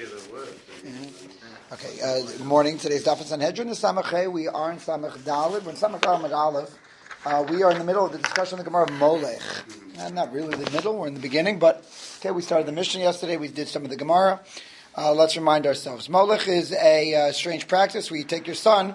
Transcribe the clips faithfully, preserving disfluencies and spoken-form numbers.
Mm-hmm. Okay, uh, good morning. Today's Daf Sanhedrin is Samachay. We are in Samach Daled. We're in Samach Daled Aleph. Uh, we are in the middle of the discussion of the Gemara of Molech. Uh, not really the middle, we're in the beginning, but okay, we started the Mishnah yesterday. We did some of the Gemara. Uh, let's remind ourselves. Molech is a uh, strange practice where you take your son,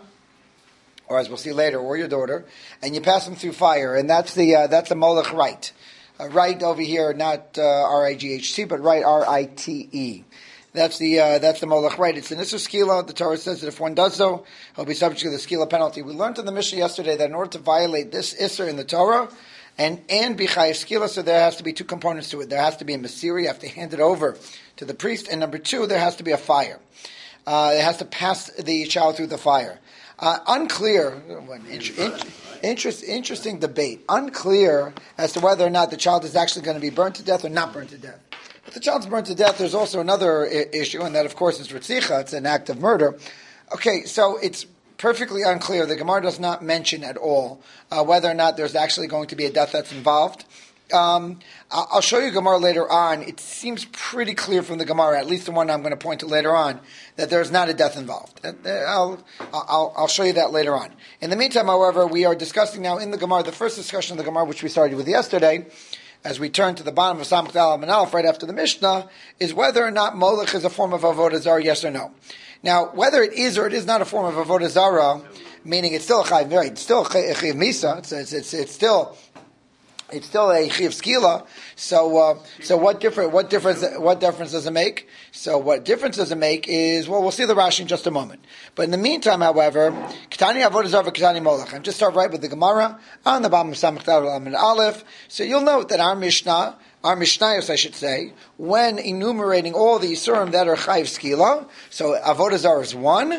or as we'll see later, or your daughter, and you pass them through fire, and that's the uh, that's a Molech rite. Uh, right over here, not uh, R I G H T, but right R I T E. That's the uh, that's the Molech rite. It's an Isser Skila. The Torah says that if one does so, he'll be subject to the Skila penalty. We learned in the Mishnah yesterday that in order to violate this Isser in the Torah, and and be Chayiv Skila, so there has to be two components to it. There has to be a Masiri, you have to hand it over to the priest, and number two, there has to be a fire. Uh, it has to pass the child through the fire. Uh, unclear, int- int- interest, interesting debate, unclear as to whether or not the child is actually going to be burnt to death or not burnt to death. If the child's burnt to death, there's also another I- issue, and that, of course, is Ritzicha. It's an act of murder. Okay, so it's perfectly unclear. The Gemara does not mention at all uh, whether or not there's actually going to be a death that's involved. Um, I'll show you Gemara later on. It seems pretty clear from the Gemara, at least the one I'm going to point to later on, that there's not a death involved. I'll, I'll, I'll show you that later on. In the meantime, however, we are discussing now in the Gemara, the first discussion of the Gemara, which we started with yesterday, as we turn to the bottom of Samach Daled and Aleph right after the Mishnah, is whether or not Molech is a form of Avodah Zarah, yes or no. Now, whether it is or it is not a form of Avodah Zarah, meaning it's still a Chayiv, right? It's still a Chayiv Misa. It's, it's, it's, it's still... It's still a chiv skila. So, uh, so what different? What difference? What difference does it make? So, what difference does it make is well, we'll see the Rashi in just a moment. But in the meantime, however, Ketani Avodah Zarah, Ketani Molech. I'm just start right with the Gemara on the bottom of Samach Daled and Aleph. So you'll note that our Mishnah, our Mishnayos, I should say, when enumerating all the Yisurim that are chayiv skila, so Avodah Zarah is one,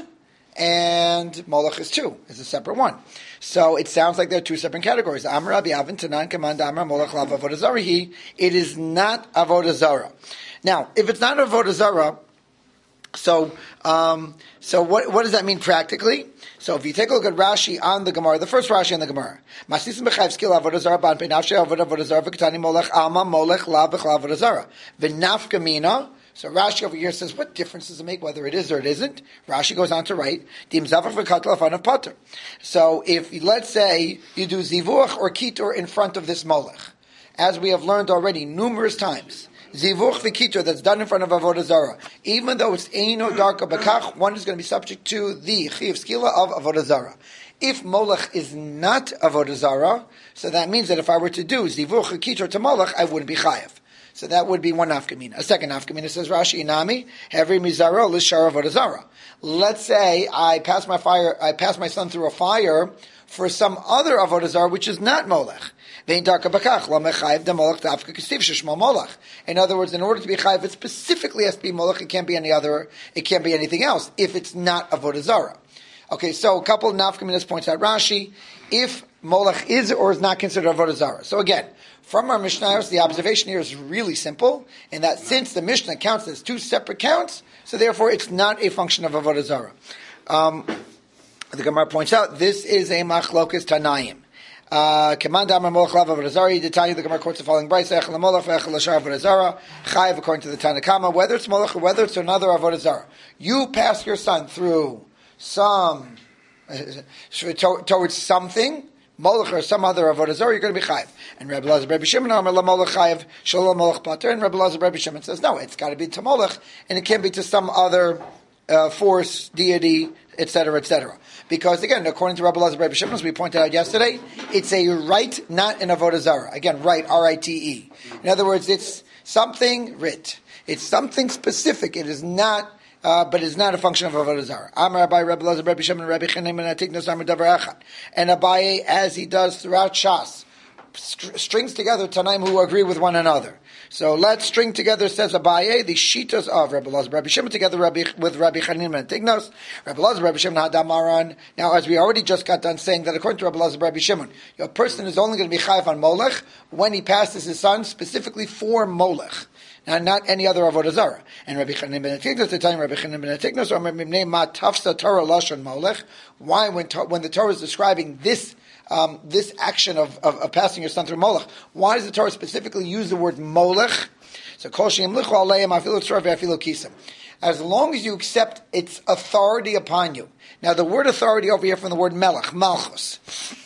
and Molech is two. It's a separate one. So it sounds like there are two separate categories. Amar Rabbi Avin Tanan Kamanda Amar Molech Lav Avodah Zarah. It is not Avodah Zarah. Now, if it's not Avodah Zarah, so um, so what what does that mean practically? So if you take a look at Rashi on the Gemara, the first Rashi on the Gemara, Masisim b'chayv skill Avodah Zarah ban peinavshe Avodah Zarah v'ketani Molech Alma Molech Lav b'chla Avodah Zarah v'nafka mina. So Rashi over here says, what difference does it make whether it is or it isn't? Rashi goes on to write, Dim zavach v'katla afan of pater. So if, let's say, you do zivuach or kitur in front of this molech, as we have learned already numerous times, zivuach v'kitur that's done in front of Avodah Zarah, even though it's eino darka bakach, one is going to be subject to the chiv skila of Avodah Zarah. If molech is not Avodah Zarah, so that means that if I were to do zivuach or kitur to molech, I wouldn't be chayav. So that would be one nafkamina. A second nafkamina says Rashi Inami, every mizara l'shara Avodah Zarah. Let's say I pass my fire, I pass my son through a fire for some other Avodah Zarah which is not molech. In other words, in order to be chayiv, it specifically has to be molech. It can't be any other. It can't be anything else if it's not Avodah Zarah. Okay, so a couple of nafkaminas points out Rashi if molech is or is not considered Avodah Zarah. So again, from our Mishnayos, the observation here is really simple, in that since the Mishnah counts as two separate counts, so therefore it's not a function of Avodah Zarah. Um, the Gemara points out, this is a machlokas Tanayim. Command Amar Molech Lav Avodah Zarah, the Tanya, the Gemara quotes the following brayso, Echel Molech v'Echel L'shar Avodah Zarah, Chayiv according to the Tanna Kama, whether it's Molech or whether it's another Avodah Zarah. You pass your son through some, uh, towards something, Molech or some other Avodah Zarah, you're going to be chayiv. And Rabbi Elazar Rabbi Shimon Amar la Molech chayiv, shalom Molech pater. And Rabbi Elazar Rabbi Shimon says, no, it's got to be to Molech, and it can't be to some other uh, force, deity, et cetera, et cetera. Because again, according to Rabbi Elazar Rabbi Shimon, as we pointed out yesterday, it's a right, not an Avodah Zarah. Again, right, R I T E. In other words, it's something writ. It's something specific. It is not. Uh, but it's not a function of Avodah Zarah. Amar Abaye, Rabbi Elazar, Rabbi Shimon, Rabbi Chanim, and Atiknos Amar Davar Echad. And Abaye, as he does throughout Shas, st- strings together Tanaim who agree with one another. So let's string together, says Abaye, the shitas of Rabbi Elazar, Rabbi Shimon, together Rabbi, with Rabbi Chanim and Atiknos. Rabbi Elazar, Rabbi Shimon, Hadamaran. Now, as we already just got done saying that according to Rabbi Elazar, Rabbi Shimon, a person is only going to be chayiv on Molech when he passes his son specifically for Molech. Now, not any other Avodah Zarah. And Rabbi Chanim ben Atiknos, the time Rabbi Chanim ben Atiknos, or Mimnei Ma Tafsa Torah Lashon Molech. Why, when to, when the Torah is describing this um, this action of, of, of passing your son through Molech, why does the Torah specifically use the word Molech? So Kol Sheim Lichu Aleim Afilu Tzor Ve'Afilu Kisam. as long as you accept its authority upon you. Now, the word authority over here from the word melech, malchus.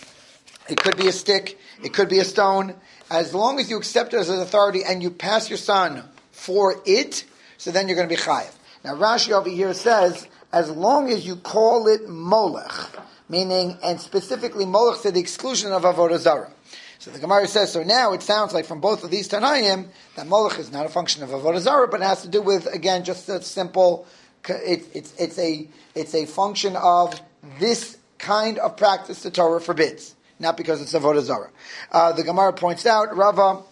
It could be a stick, it could be a stone. As long as you accept it as an authority and you pass your son for it, so then you're going to be chayiv. Now, Rashi over here says, as long as you call it molech, meaning, and specifically molech to the exclusion of avodah zarah. So the Gemara says, so now it sounds like from both of these Tanaim that molech is not a function of avodah zarah, but it has to do with, again, just a simple, it, it's, it's, a, it's a function of this kind of practice the Torah forbids, not because it's avodah zarah. Uh, the Gemara points out, Rava,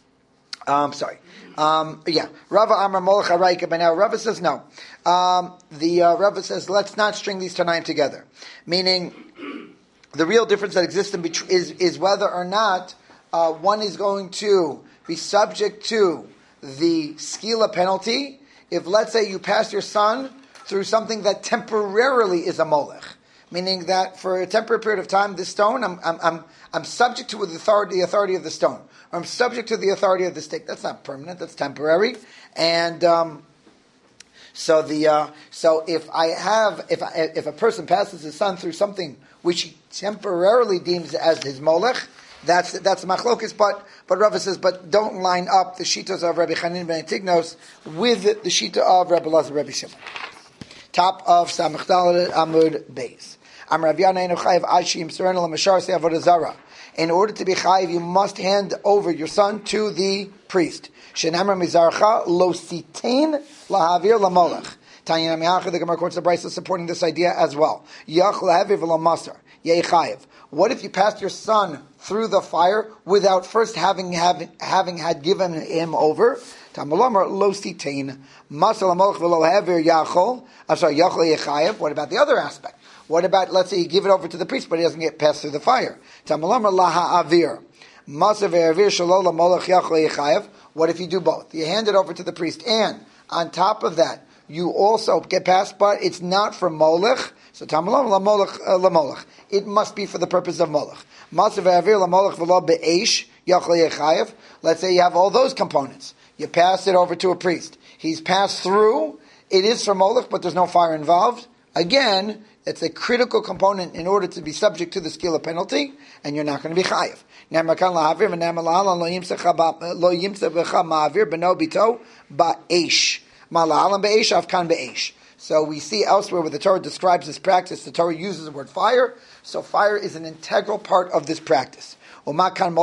um, sorry, um, yeah, Rava Amar molech haraika, but now Rava says no. Um, the uh, Rava says, let's not string these Tanaim together, meaning, the real difference that exists in between is, is whether or not uh, one is going to be subject to the skila penalty if, let's say, you pass your son through something that temporarily is a molech, meaning that for a temporary period of time, this stone, I'm I'm I'm, I'm subject to the authority, the authority of the stone, or I'm subject to the authority of the stick. That's not permanent; that's temporary, and. Um, So the uh, so if I have if I, if a person passes his son through something which he temporarily deems as his molech, that's that's machlokes. But but Rava says, but don't line up the shitas of Rabbi Chanin ben Tignos with the shita of Rabbi Lazar Rabbi Shimon. Top of Samach Daled Amud Beis. Am Rav Yana enu chayiv ashim serenel mashar se avodah zara. In order to be chayiv, you must hand over your son to the priest. Shenamar mizarcha lo sitain lahavir lamolech. Tanya Miacha, the Gemara quotes the Brisa supporting this idea as well. Yach lahavir v'lamasar yei chayiv. What if you passed your son through the fire without first having having, having had given him over? Tamalamar lo sitain masar lamolech v'lo havir yachol. I'm sorry, yachol yei chayiv. What about the other aspect? What about, let's say you give it over to the priest, but he doesn't get passed through the fire? Tamalamar laha avir. Masar ve'avir shalo lamolech yachol yei chayiv. What if you do both? You hand it over to the priest, and on top of that, you also get passed, but it's not for molech. So tamalam la molech la molech. It must be for the purpose of molech. Masav ve'avir la molech v'lo be'esh yachol yechayev. Let's say you have all those components. You pass it over to a priest. He's passed through. It is for molech, but there's no fire involved. Again, it's a critical component in order to be subject to the skila penalty, and you're not going to be chayev. So we see elsewhere where the Torah describes this practice, the Torah uses the word fire, so fire is an integral part of this practice. And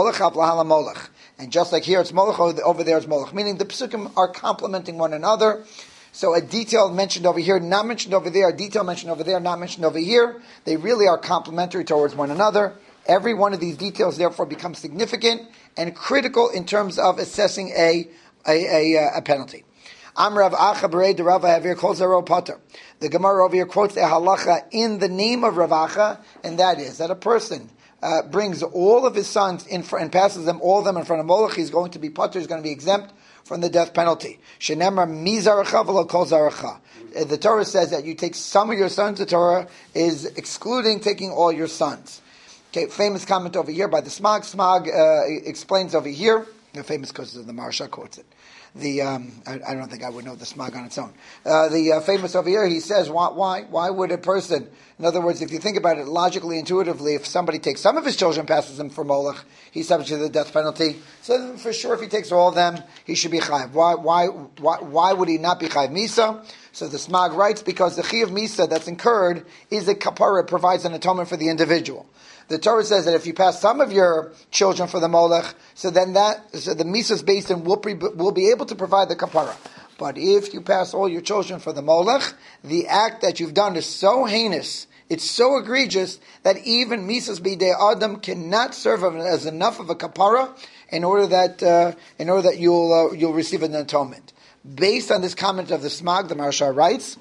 just like here it's molech, over there it's molech, meaning the psukim are complementing one another. So a detail mentioned over here, not mentioned over there, a detail mentioned over there, not mentioned over here, they really are complementary towards one another. Every one of these details, therefore, becomes significant and critical in terms of assessing a a, a, a penalty. Amrav Acha Berei de Rav Havir Kol Zaro Pater. The Gemara over here quotes the halacha in the name of Rav Acha, and that is that a person uh, brings all of his sons in fr- and passes them all of them in front of Molech. He's going to be pater. He's going to be exempt from the death penalty. Shenemar mi zaracha v'lo kol zaracha. The Torah says that you take some of your sons. The Torah is excluding taking all your sons. Okay, famous comment over here by the Smag. Smag uh, explains over here. The famous because the Maharsha quotes it. The um, I, I don't think I would know the Smag on its own. Uh, the uh, famous over here, he says, why, why? Why would a person? In other words, if you think about it logically, intuitively, if somebody takes some of his children, passes them for Molech, he's subject to the death penalty. So for sure, if he takes all of them, he should be chayiv. Why? Why? Why? Why would he not be chayiv misa? So the Smag writes, because the chayiv misa that's incurred is a kapara, it provides an atonement for the individual. The Torah says that if you pass some of your children for the molech, so then that so the misa's based in will, pre, will be able to provide the kapara. But if you pass all your children for the molech, the act that you've done is so heinous, it's so egregious that even misa's bidei adam cannot serve as enough of a kapara in order that uh, in order that you'll uh, you'll receive an atonement. Based on this comment of the Smag, the Maharsha writes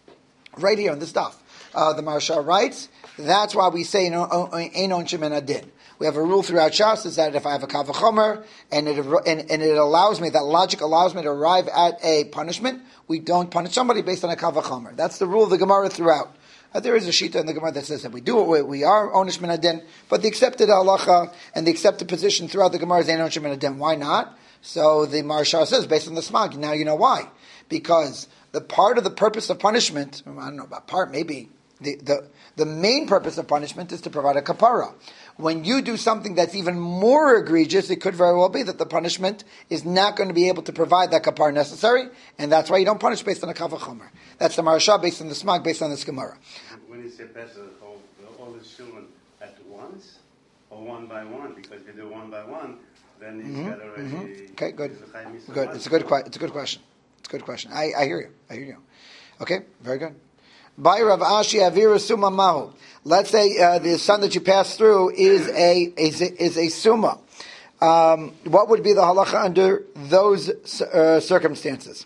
right here on this stuff. Uh, the Maharsha writes. That's why we say Ein Onshim and Adin. We have a rule throughout Shas is that if I have a Kal V'chomer and it and, and it allows me, that logic allows me to arrive at a punishment, we don't punish somebody based on a Kal V'chomer. That's the rule of the Gemara throughout. Uh, there is a shita in the Gemara that says that we do it, we, we are Onish Min Adin, but the accepted halacha and the accepted position throughout the Gemara is Ein Onshim and Adin. Why not? So the Maharsha says, based on the Smag, now you know why. Because the part of the purpose of punishment, I don't know about part, maybe, the, the, the main purpose of punishment is to provide a kapara. When you do something that's even more egregious, it could very well be that the punishment is not going to be able to provide that kapara necessary, and that's why you don't punish based on a kav chomer. That's the Maharsha based on the Smag, based on this Gemara. When you say Pesach, all, all the children at once, or one by one? Because if you do one by one, then he's mm-hmm. got already... Mm-hmm. Okay, good. Good. It's a good, it's a good question. It's a good question. I, I hear you. I hear you. Okay, very good. By Rav Ashi Avira Summa Mahu. Let's say uh, the son that you pass through is a is a, is a summa. Um, what would be the halacha under those uh, circumstances?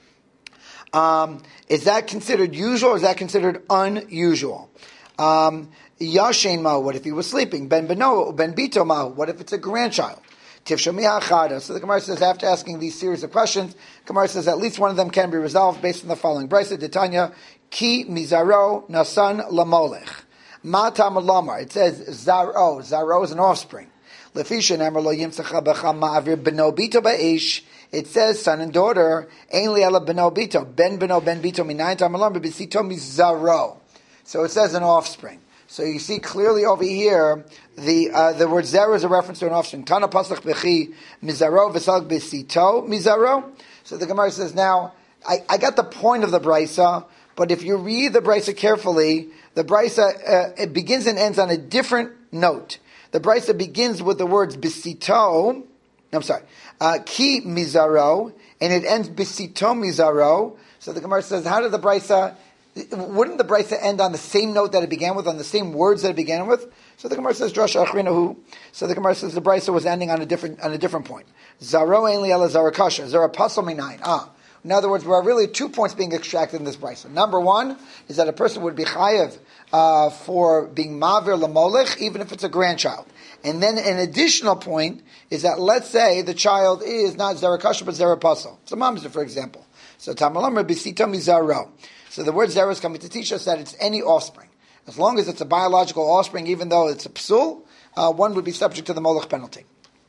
Um, is that considered usual or is that considered unusual? Um, Yashen Mahu. What if he was sleeping? Ben Beno Ben Bito Mahu. What if it's a grandchild? So the Gemara says, after asking these series of questions, Gemara says at least one of them can be resolved based on the following. Brisa Titania, Ki Mizaro Nasan Lamolech. Matam Lamar. It says Zaro. Zaro is an offspring. Lefisha Namar Lo Yimsacha Becha Ma'avir Beno Bito Ba'ish. It says son and daughter. Ein Liela Beno Bito. Ben Beno Ben Bito Minayin Tam Lamar B'Sito Mizaro. So it says an offspring. So you see clearly over here, the uh, the word zero is a reference to an offspring. Tana pasach bechi mizaro v'salg besito mizaro. So the Gemara says, now, I, I got the point of the brisa, but if you read the brisa carefully, the brisa, uh, it begins and ends on a different note. The brisa begins with the words besito, I'm sorry, uh, ki mizaro, and it ends besito mizaro. So the Gemara says, how did the brisa... Wouldn't the brisa end on the same note that it began with, on the same words that it began with? So the Gemara says, Drasha Achrinahu. So the Gemara says the brisa was ending on a different on a different point. Zaro ein li ela zarakasha. Zara pasal minayin. Ah. In other words, there are really two points being extracted in this brisa. Number one is that a person would be chayev uh, for being mavir lamolech, even if it's a grandchild. And then an additional point is that, let's say the child is not zarakasha but zarapasal. So mamzer, for example. So tamalamra bisita mizaro. So the word zera is coming to teach us that it's any offspring. As long as it's a biological offspring, even though it's a psul, uh, one would be subject to the molech penalty.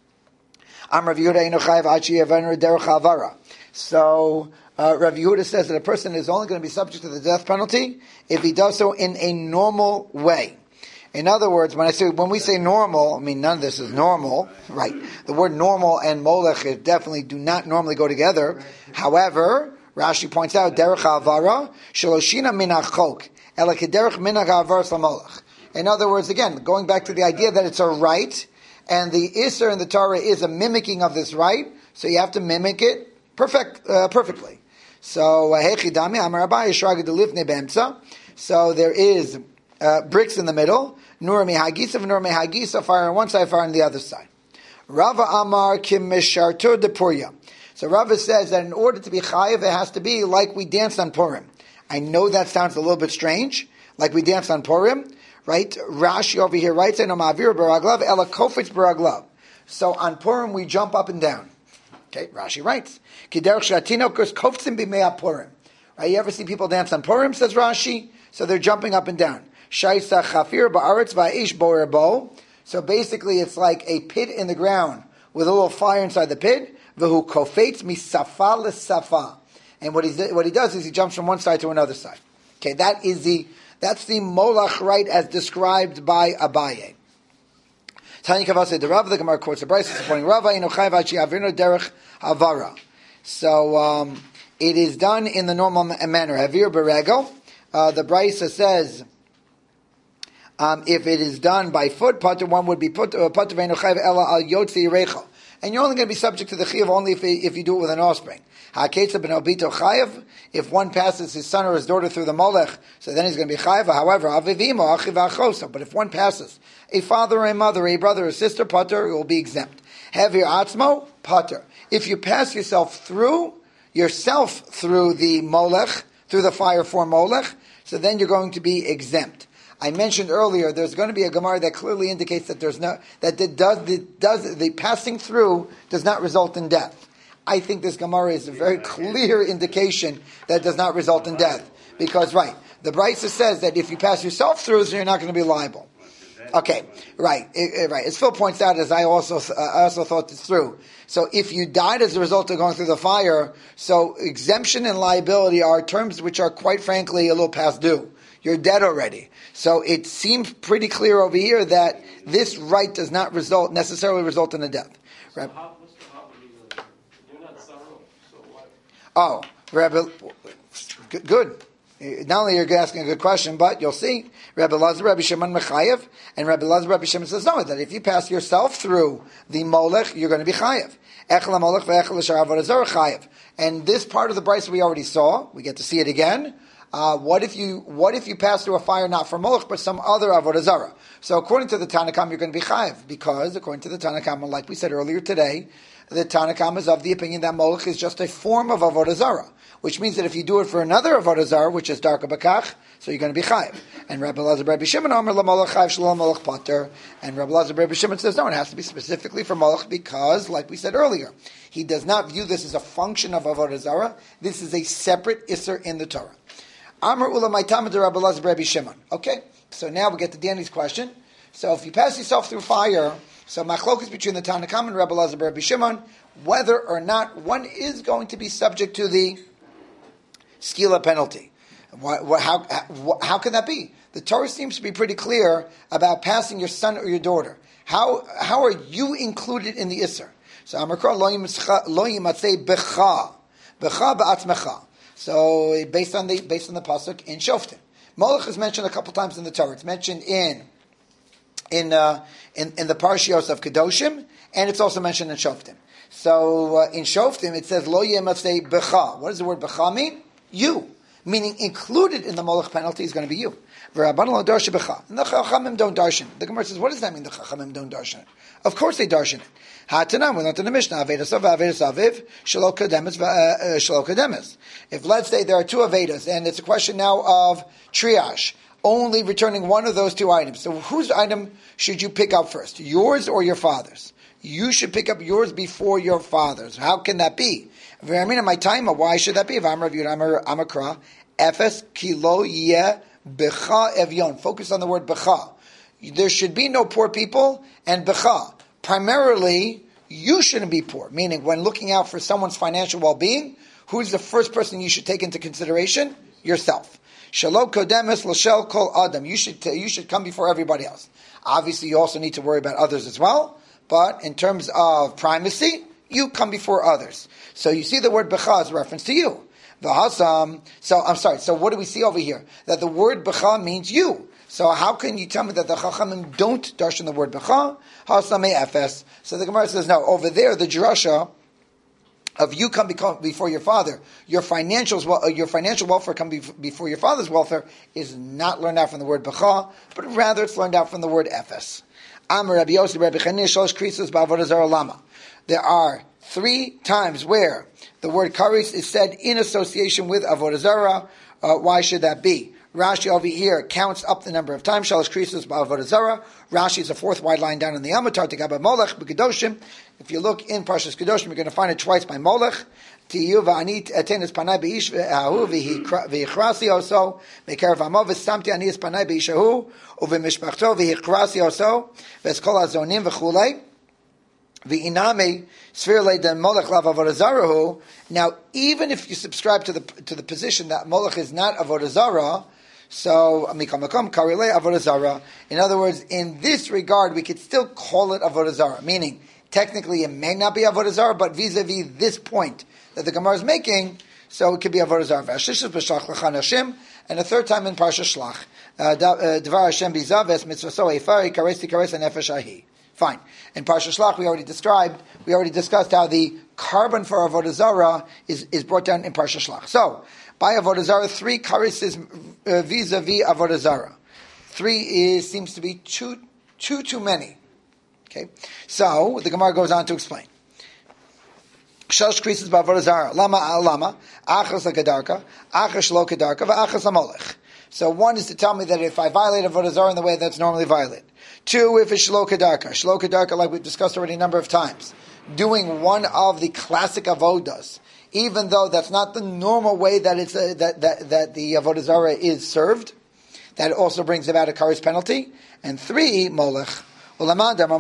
So uh, Rav Yehuda says that a person is only going to be subject to the death penalty if he does so in a normal way. In other words, when I say when we say normal, I mean none of this is normal, right? The word normal and molech definitely do not normally go together. However, Rashi points out, derech ha'avara, shaloshina min ha'chok, ela kederech min ha'avara s'lamolach. In other words, again, going back to the idea that it's a right, and the Isser in the Torah is a mimicking of this right, so you have to mimic it perfect, uh, perfectly. So, hechidami amar Abaye shraga delifnei be'emtza. So there is uh, bricks in the middle, nur mehagisa, nur mehagisa, fire on one side, fire on the other side. Rava amar kim mishartur de Puria. So Rava says that in order to be chayiv, it has to be like we danced on Purim. I know that sounds a little bit strange, like we danced on Purim, right? Rashi over here writes, "No ma'avir baraglav ela kofetz baraglav." So on Purim we jump up and down. Okay, Rashi writes, "Kiderech shatinokos koftzim b'mei Purim." Right? You ever see people dance on Purim? Says Rashi. So they're jumping up and down. Shaisa chafir ba'aretz va'esh borer bo. So basically, it's like a pit in the ground with a little fire inside the pit. V'hu kofetz misafa l'safa, and what he what he does is he jumps from one side to another side. Okay, that is the that's the molach right as described by Abaye. Tanya Kavase the Rav, the Gemara quotes the Brisa supporting Rava ino chayv achi avirno derech havara. So um, it is done in the normal manner. Havir berego. Uh, the Brisa says um, if it is done by foot, pater one would be put pater ve'ino chayv ela al yotzi yirecho. And you're only going to be subject to the chiyuv only if, if you do it with an offspring. Ha'ketza ben obito chayav. If one passes his son or his daughter through the molech, so then he's going to be chayav. However, avivimo achiv achosa. But if one passes a father or a mother, a brother or sister, pater, it will be exempt. Hevir atzmo, pater. If you pass yourself through, yourself through the molech, through the fire for molech, so then you're going to be exempt. I mentioned earlier there's going to be a Gemara that clearly indicates that there's no that it does the does the passing through does not result in death. I think this Gemara is a very clear indication that it does not result in death. Because right, the Brisa says that if you pass yourself through, so you're not going to be liable. Okay, right, it, it, right. As Phil points out, as I also uh, I also thought this through. So if you died as a result of going through the fire, so exemption and liability are terms which are quite frankly a little past due. You're dead already. So it seems pretty clear over here that this right does not result necessarily result in a death. So Right? how, what's the how, you're not sorrow, so what? Oh, Rabbi, good. good. Not only are you asking a good question, but you'll see, Rabbi Lazar, Rabbi Shimon Mechayev, and Rabbi Lazar, Rabbi Shimon says no, that if you pass yourself through the molech, you're going to be chayev. Echel molech ve'echel l'shar avodah zarah chayev. And this part of the brisa we already saw. We get to see it again. Uh, what if you what if you pass through a fire not for molech but some other avodah zarah? So according to the Tanakam, you're going to be chayev because according to the Tanakam, like we said earlier today, the Tanakam is of the opinion that molech is just a form of avodah zarah, which means that if you do it for another avodah zarah, which is darka bakach, so you're going to be chayev. And Rabbi Lazar, Rabbi Shimon, Omer la molech chayev shalom molech pater. And Rabbi Lazar, Rabbi Shimon says no, it has to be specifically for molech because, like we said earlier, he does not view this as a function of avodah zarah. This is a separate isser in the Torah. Amar ula ma'itama de Rabbi Lazar, Rabbi Shimon. Okay, so now we get to Danny's question. So if you pass yourself through fire, so machlokes between the Tanakam and Rabbi Lazar, Rabbi Shimon, whether or not one is going to be subject to the skila penalty. Why, why, how, how, how can that be? The Torah seems to be pretty clear about passing your son or your daughter. How how are you included in the Isser? So Amakra lo yimatzei becha, becha ba'atzmecha. So based on the based on the pasuk in Shoftim, Molech is mentioned a couple times in the Torah. It's mentioned in in uh, in, in the Parshios of Kedoshim, and it's also mentioned in Shoftim. So uh, in Shoftim it says lo yimatzei becha. What does the word becha mean? You. Meaning included in the molech penalty is going to be you. And the Chachamim don't darshan. The Gemara says, what does that mean the Chachamim don't darshan it? Of course they darshan it. Ha'tanam, we learned in the Mishnah, Avedas of Avedas Aviv, Shelo Kademis, Shelo Kademis. If let's say there are two Avedas, and it's a question now of triage, only returning one of those two items. So whose item should you pick up first? Yours or your father's? You should pick up yours before your father's. How can that be? Why should that be? If I'm reviewed, I'm a Amakra. Efes kilo yeh becha evyon. Focus on the word becha. There should be no poor people and becha. Primarily, you shouldn't be poor. Meaning, when looking out for someone's financial well-being, who's the first person you should take into consideration? Yourself. Shelo kodemes l'shel kol adam. You should you should come before everybody else. Obviously, you also need to worry about others as well. But in terms of primacy, you come before others. So you see the word becha is a reference to you. V'hasam. So I'm sorry. So what do we see over here? That the word becha means you. So how can you tell me that the Chachamim don't darshan the word becha? Hasam efes. So the Gemara says no. Over there, the drasha of you come before your father, your financial your financial welfare come before your father's welfare is not learned out from the word becha, but rather it's learned out from the word efes. Amar Rabbi Yossi Rabbi Chanina shalosh krisos ba'avodah zarah lama. There are three times where the word karis is said in association with avodah zarah. Uh, why should that be? Rashi over here counts up the number of times. Shalosh krisos ba'avodah zarah. Rashi is a fourth wide line down in the Amatar. Tegaba molech b'kedoshim. If you look in Parshas Kedoshim, you're going to find it twice by molech. Tiyu v'ani etenes panai beish v'ahu v'hichrasi oso mekerav hamo v'samti ani es panai beishahu u'v'mishpachto v'hichrasi oso v'eskol hazonim v'chulei v'iname svirle den molech lav avodah zarahu. Now, even if you subscribe to the to the position that molech is not avodah zarah, so mikam makom karile avodah zarah. In other words, in this regard, we could still call it avodah zarah, meaning technically it may not be avodah zarah, but vis-a-vis this point that the Gemara is making, so it could be avodah zarah. V'ashishus b'shlach l'chan Hashem, and a third time in Parsha Shlach, Dvar Hashem bizaves mitzvaso eifari karesi karesa nefesh ahi. Fine. In Parsha Shlach, we already described, we already discussed how the carbon for avodah zarah is, is brought down in Parsha Shlach. So, by avodah zarah, three karis is uh, vis-a-vis avodah zarah. Three is seems to be too too too many. Okay, so the Gemara goes on to explain. Shalosh krisos ba'avodah zarah. Lama lama achas l'kedarka, achas lo kedarka, v'achas amolech. So one is to tell me that if I violate avodah zarah in the way that's normally violated. Two, if it's shlo kedarka. Shlo kedarka, like we've discussed already a number of times, doing one of the classic avodas, even though that's not the normal way that it's uh, that, that that the avodah zarah is served. that also brings about a kares penalty. And three, molech. Now,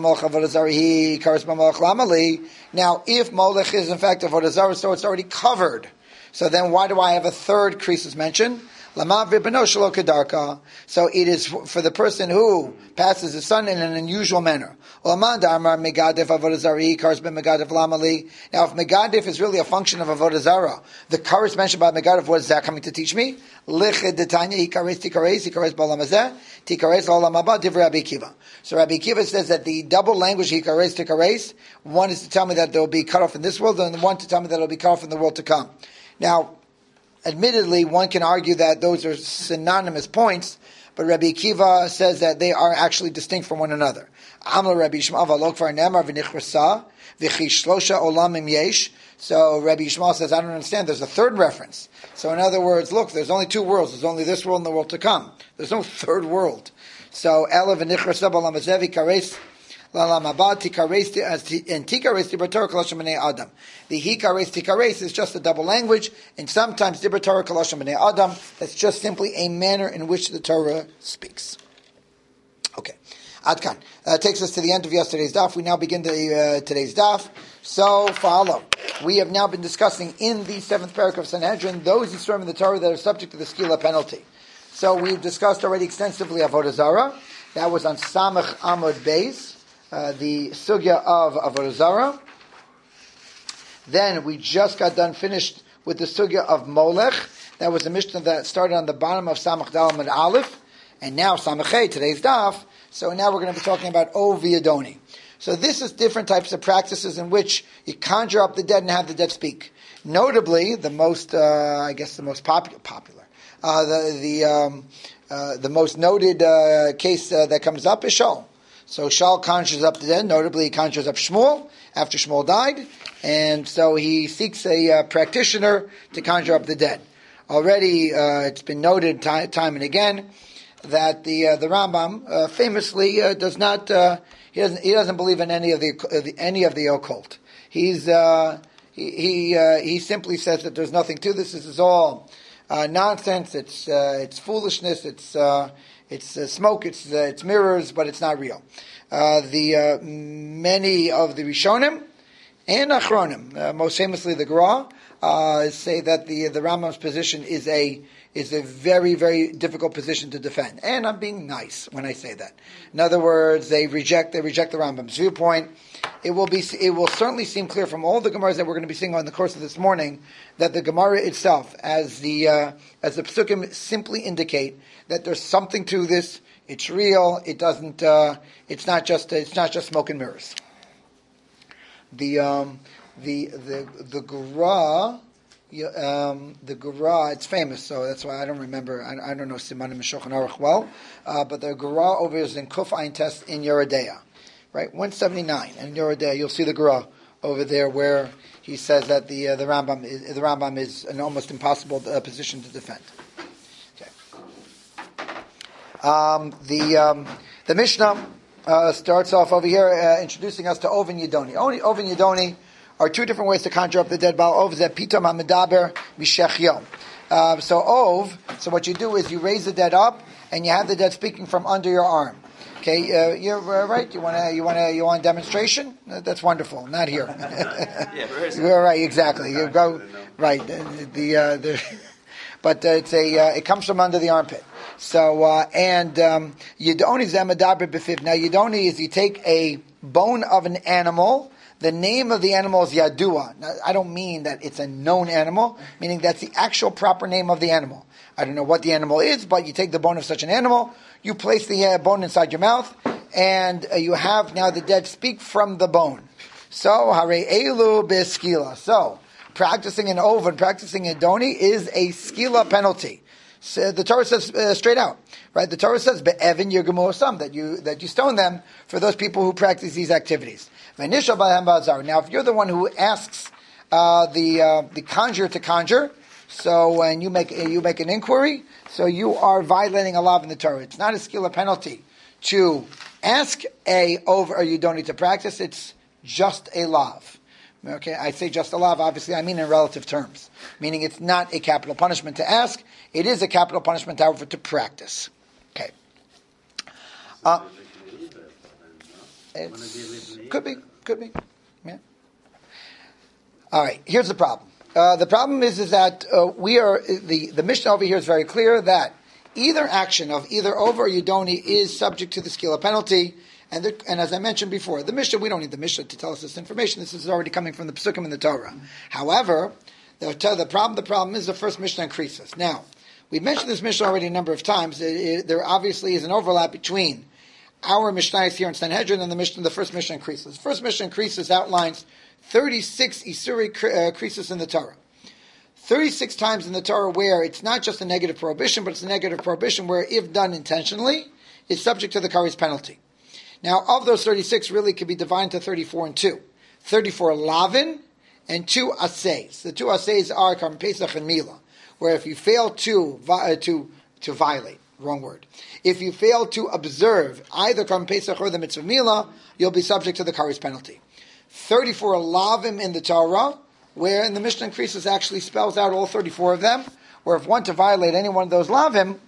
if molech is in fact a avodah zarah, so it's already covered. So then why do I have a third krisus mention? So it is for the person who passes his son in an unusual manner. Now, if megadif is really a function of avodah zarah, the kares mentioned by megadif, what is that coming to teach me? So Rabbi Akiva says that the double language hikares tikares, one is to tell me that there will be cut off in this world, and one to tell me that it will be cut off in the world to come. Now, admittedly, one can argue that those are synonymous points, but Rabbi Akiva says that they are actually distinct from one another. So Rabbi Yishmael says, I don't understand, there's a third reference. So in other words, look, there's only two worlds. There's only this world and the world to come. There's no third world. So Ela v'nichrasa b'lamazevi kares lalamabad tikares and tikares dibrator koloshim b'nei adam. The hikares tikares is just a double language, and sometimes dibrator koloshim b'nei adam. That's just simply a manner in which the Torah speaks. Okay, Adkan uh, takes us to the end of yesterday's daf. We now begin the, uh, today's daf. So follow. We have now been discussing in the seventh parak of Sanhedrin those Yisroim in the Torah that are subject to the skila penalty. So we've discussed already extensively avodah zarah. That was on Samach Amud Beis, uh, the sugya of avodah zarah. Then we just got done finished with the sugya of molech. That was a mishnah that started on the bottom of Samach Dal Amud Aleph, and now Samach Hey, today's daf. So now we're going to be talking about Ov v'Yadoni. So this is different types of practices in which you conjure up the dead and have the dead speak. Notably, the most, uh, I guess, the most popular, popular, uh, the the um, uh, the most noted uh, case uh, that comes up is Shaul. So Shaul conjures up the dead. Notably, he conjures up Shmuel after Shmuel died, and so he seeks a uh, practitioner to conjure up the dead. Already, uh, it's been noted t- time and again that the uh, the Rambam uh, famously uh, does not. Uh, He doesn't. He doesn't believe in any of the, uh, the any of the occult. He's uh, he he, uh, he simply says that there's nothing to this. This is all uh, nonsense. It's uh, it's foolishness. It's uh, it's uh, smoke. It's uh, it's mirrors, but it's not real. Uh, the uh, many of the Rishonim and Achronim, uh, most famously the Gra, uh, say that the the Rambam's position is a is a very, very difficult position to defend. And I'm being nice when I say that. In other words, they reject they reject the Rambam's viewpoint. It will be it will certainly seem clear from all the Gemaras that we're going to be seeing on the course of this morning that the Gemara itself, as the uh, as the Pesukim simply indicate, that there's something to this. It's real. It doesn't. Uh, it's not just. It's not just smoke and mirrors. The um, the the the Gra. Um, the Gra, it's famous, so that's why I don't remember. I, I don't know Simanim Shulchan Aruch well, uh, but the Gra over is in Kuf Ein Test in Yeridea, right? one seventy-nine, and in Yeridea you'll see the Gra over there where he says that the uh, the Rambam is, the Rambam is an almost impossible uh, position to defend. Okay. Um, the um, the Mishnah uh, starts off over here uh, introducing us to Ovin Yidoni. Ovin Yidoni are two different ways to conjure up the dead. Baal Ov zeh pitom ha'medaber mishech yom. Uh, so Ov, so what you do is you raise the dead up and you have the dead speaking from under your arm. Okay, uh, you're uh, right. You want to, you want to, you want a demonstration? Uh, that's wonderful. Not here. Yeah, you're right. Exactly. You go right. The, the, uh, the but uh, it's a, uh, it comes from under the armpit. So uh, and um, Yidoni zeh medaber b'fiv. Now Yidoni is you take a bone of an animal. The name of the animal is Yadua. Now, I don't mean that it's a known animal, meaning that's the actual proper name of the animal. I don't know what the animal is, but you take the bone of such an animal, you place the uh, bone inside your mouth, and uh, you have now the dead speak from the bone. So, Hare Elu Beskila. So, practicing an oven, practicing a doni is a skila penalty. So the Torah says uh, straight out, right? The Torah says be'evin yirgamu osam, that you that you stone them for those people who practice these activities. Now, if you're the one who asks uh, the uh, the conjurer to conjure, so when you make you make an inquiry, so you are violating a law in the Torah. It's not a skila penalty to ask a over, or you don't need to practice. It's just a lav. Okay, I say just a lav. Obviously, I mean in relative terms, meaning it's not a capital punishment to ask. It is a capital punishment, however, to practice. Okay. Uh, It's, it's, could be, could be. Yeah. All right. Here's the problem. Uh, the problem is, is that uh, we are the the Mishnah over here is very clear that either action of either over or Yidoni is subject to the skila penalty. And the, and as I mentioned before, the Mishnah, we don't need the Mishnah to tell us this information. This is already coming from the Pesukim in the Torah. However, the, the problem the problem is the first Mishnah increases. Now, we've mentioned this Mishnah already a number of times. It, it, there obviously is an overlap between our Mishnah here in Sanhedrin and the Mishnah, the first Mishnah increases. The first Mishnah increases outlines thirty-six Isuri increases in the Torah. thirty-six times in the Torah where it's not just a negative prohibition, but it's a negative prohibition where, if done intentionally, is subject to the Kari's penalty. Now, of those thirty-six, really could be divided to thirty-four and two. thirty-four lavin and two aseis. The two aseis are Karban Pesach and Mila, where if you fail to uh, to to violate, wrong word. If you fail to observe either Karban Pesach or the mitzvah Mila, you'll be subject to the Kari's penalty. thirty-four lavim in the Torah, where in the Mishnah increases actually spells out all thirty-four of them, where if one to violate any one of those lavim,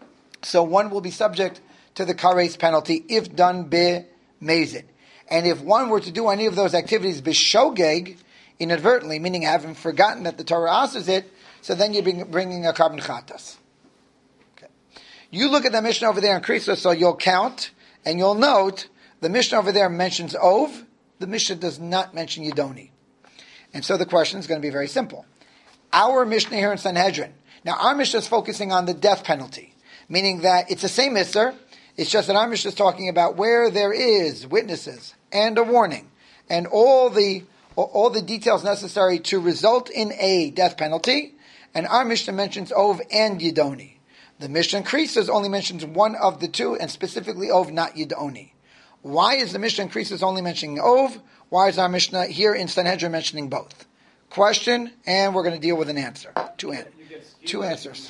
so one will be subject to the kares penalty if done be-mezid. And if one were to do any of those activities b'shogeg, inadvertently, meaning having forgotten that the Torah asks it, so then you're bringing a karban chatas. Okay. You look at the Mishnah over there in Krisa, so you'll count, and you'll note, the Mishnah over there mentions Ov, the Mishnah does not mention Yidoni. And so the question is going to be very simple. Our Mishnah here in Sanhedrin, now our Mishnah is focusing on the death penalty, meaning that it's the same Isser, it's just that our Mishnah is talking about where there is witnesses and a warning and all the all the details necessary to result in a death penalty. And our Mishnah mentions Ov and Yidoni. The Mishnah in Krisos only mentions one of the two, and specifically Ov, not Yidoni. Why is the Mishnah in Krisos only mentioning Ov? Why is our Mishnah here in Sanhedrin mentioning both? Question, and we're going to deal with an answer. Two, an- two answers.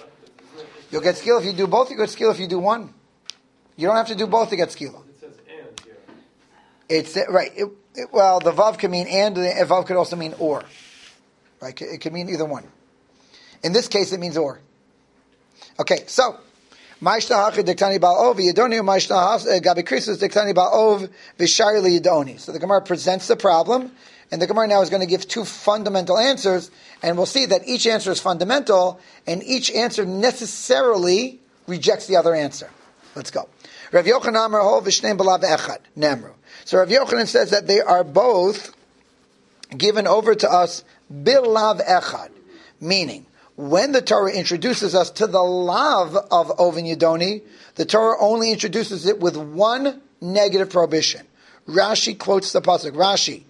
You'll get skill if you do both. You get skill if you do one. You don't have to do both to get skila. It says and here. It's right. It, it, well, the vav can mean and, the vav could also mean or. Right? It could mean either one. In this case, it means or. Okay, so ma'ishtahach diktani ba'ov yidoni ma'ishtahach gabi krisus diktani ba'ov v'shari liyidoni. So the Gemara presents the problem, and the Gemara now is going to give two fundamental answers, and we'll see that each answer is fundamental, and each answer necessarily rejects the other answer. Let's go. Rav Yochanan Amar Ho v'shneim b'lav echad Namru. So Rav Yochanan says that they are both given over to us bilav echad, meaning when the Torah introduces us to the lav of Ovin Yidoni, the Torah only introduces it with one negative prohibition. Rashi quotes the pasuk. Rashi,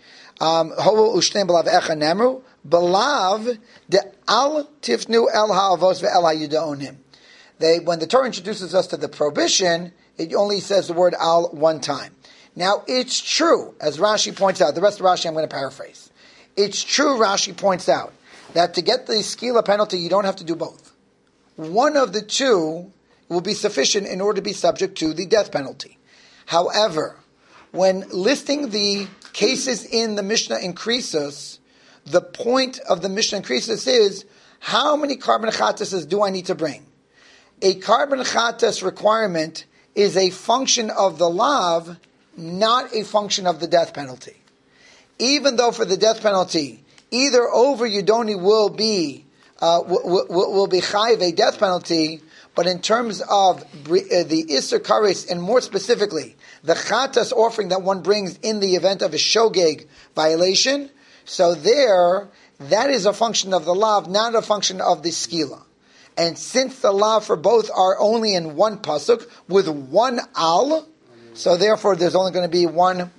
Ho u'shneim b'lav echad Namru b'lav de al tifnu el ha'avos ve'el ha'yidonim. They, when the Torah introduces us to the prohibition, it only says the word al one time. Now, it's true, as Rashi points out, the rest of Rashi I'm going to paraphrase. It's true, Rashi points out, that to get the skila penalty, you don't have to do both. One of the two will be sufficient in order to be subject to the death penalty. However, when listing the cases in the Mishnah in Krisos, the point of the Mishnah in Krisos is, how many karban chatas do I need to bring? A karban chatas requirement is a function of the lav, not a function of the death penalty. Even though for the death penalty, either over Yidoni will be uh, will, will, will be chayiv a death penalty, but in terms of uh, the Isser Kares, and more specifically, the chatas offering that one brings in the event of a shogeg violation, so there, that is a function of the lav, not a function of the skila. And since the law for both are only in one pasuk with one al, so therefore there's only going to be one,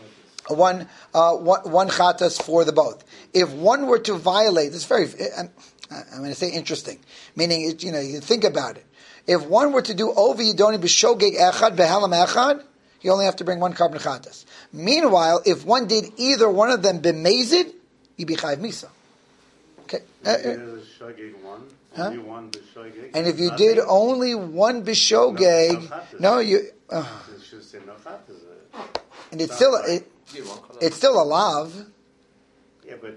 one, uh, one, one chatas for the both. If one were to violate, this is very, I'm, I'm going to say interesting, meaning it, you know you think about it. If one were to do over yidoni b'shogeg echad behalam echad, you only have to bring one karban chatas. Meanwhile, if one did either one of them b'mezid, you'd be chayiv misa. Okay. Uh, uh, Huh? And if you did only one bishogeg, no, you. Uh, and it's still it, it's still a lav. Yeah, but it's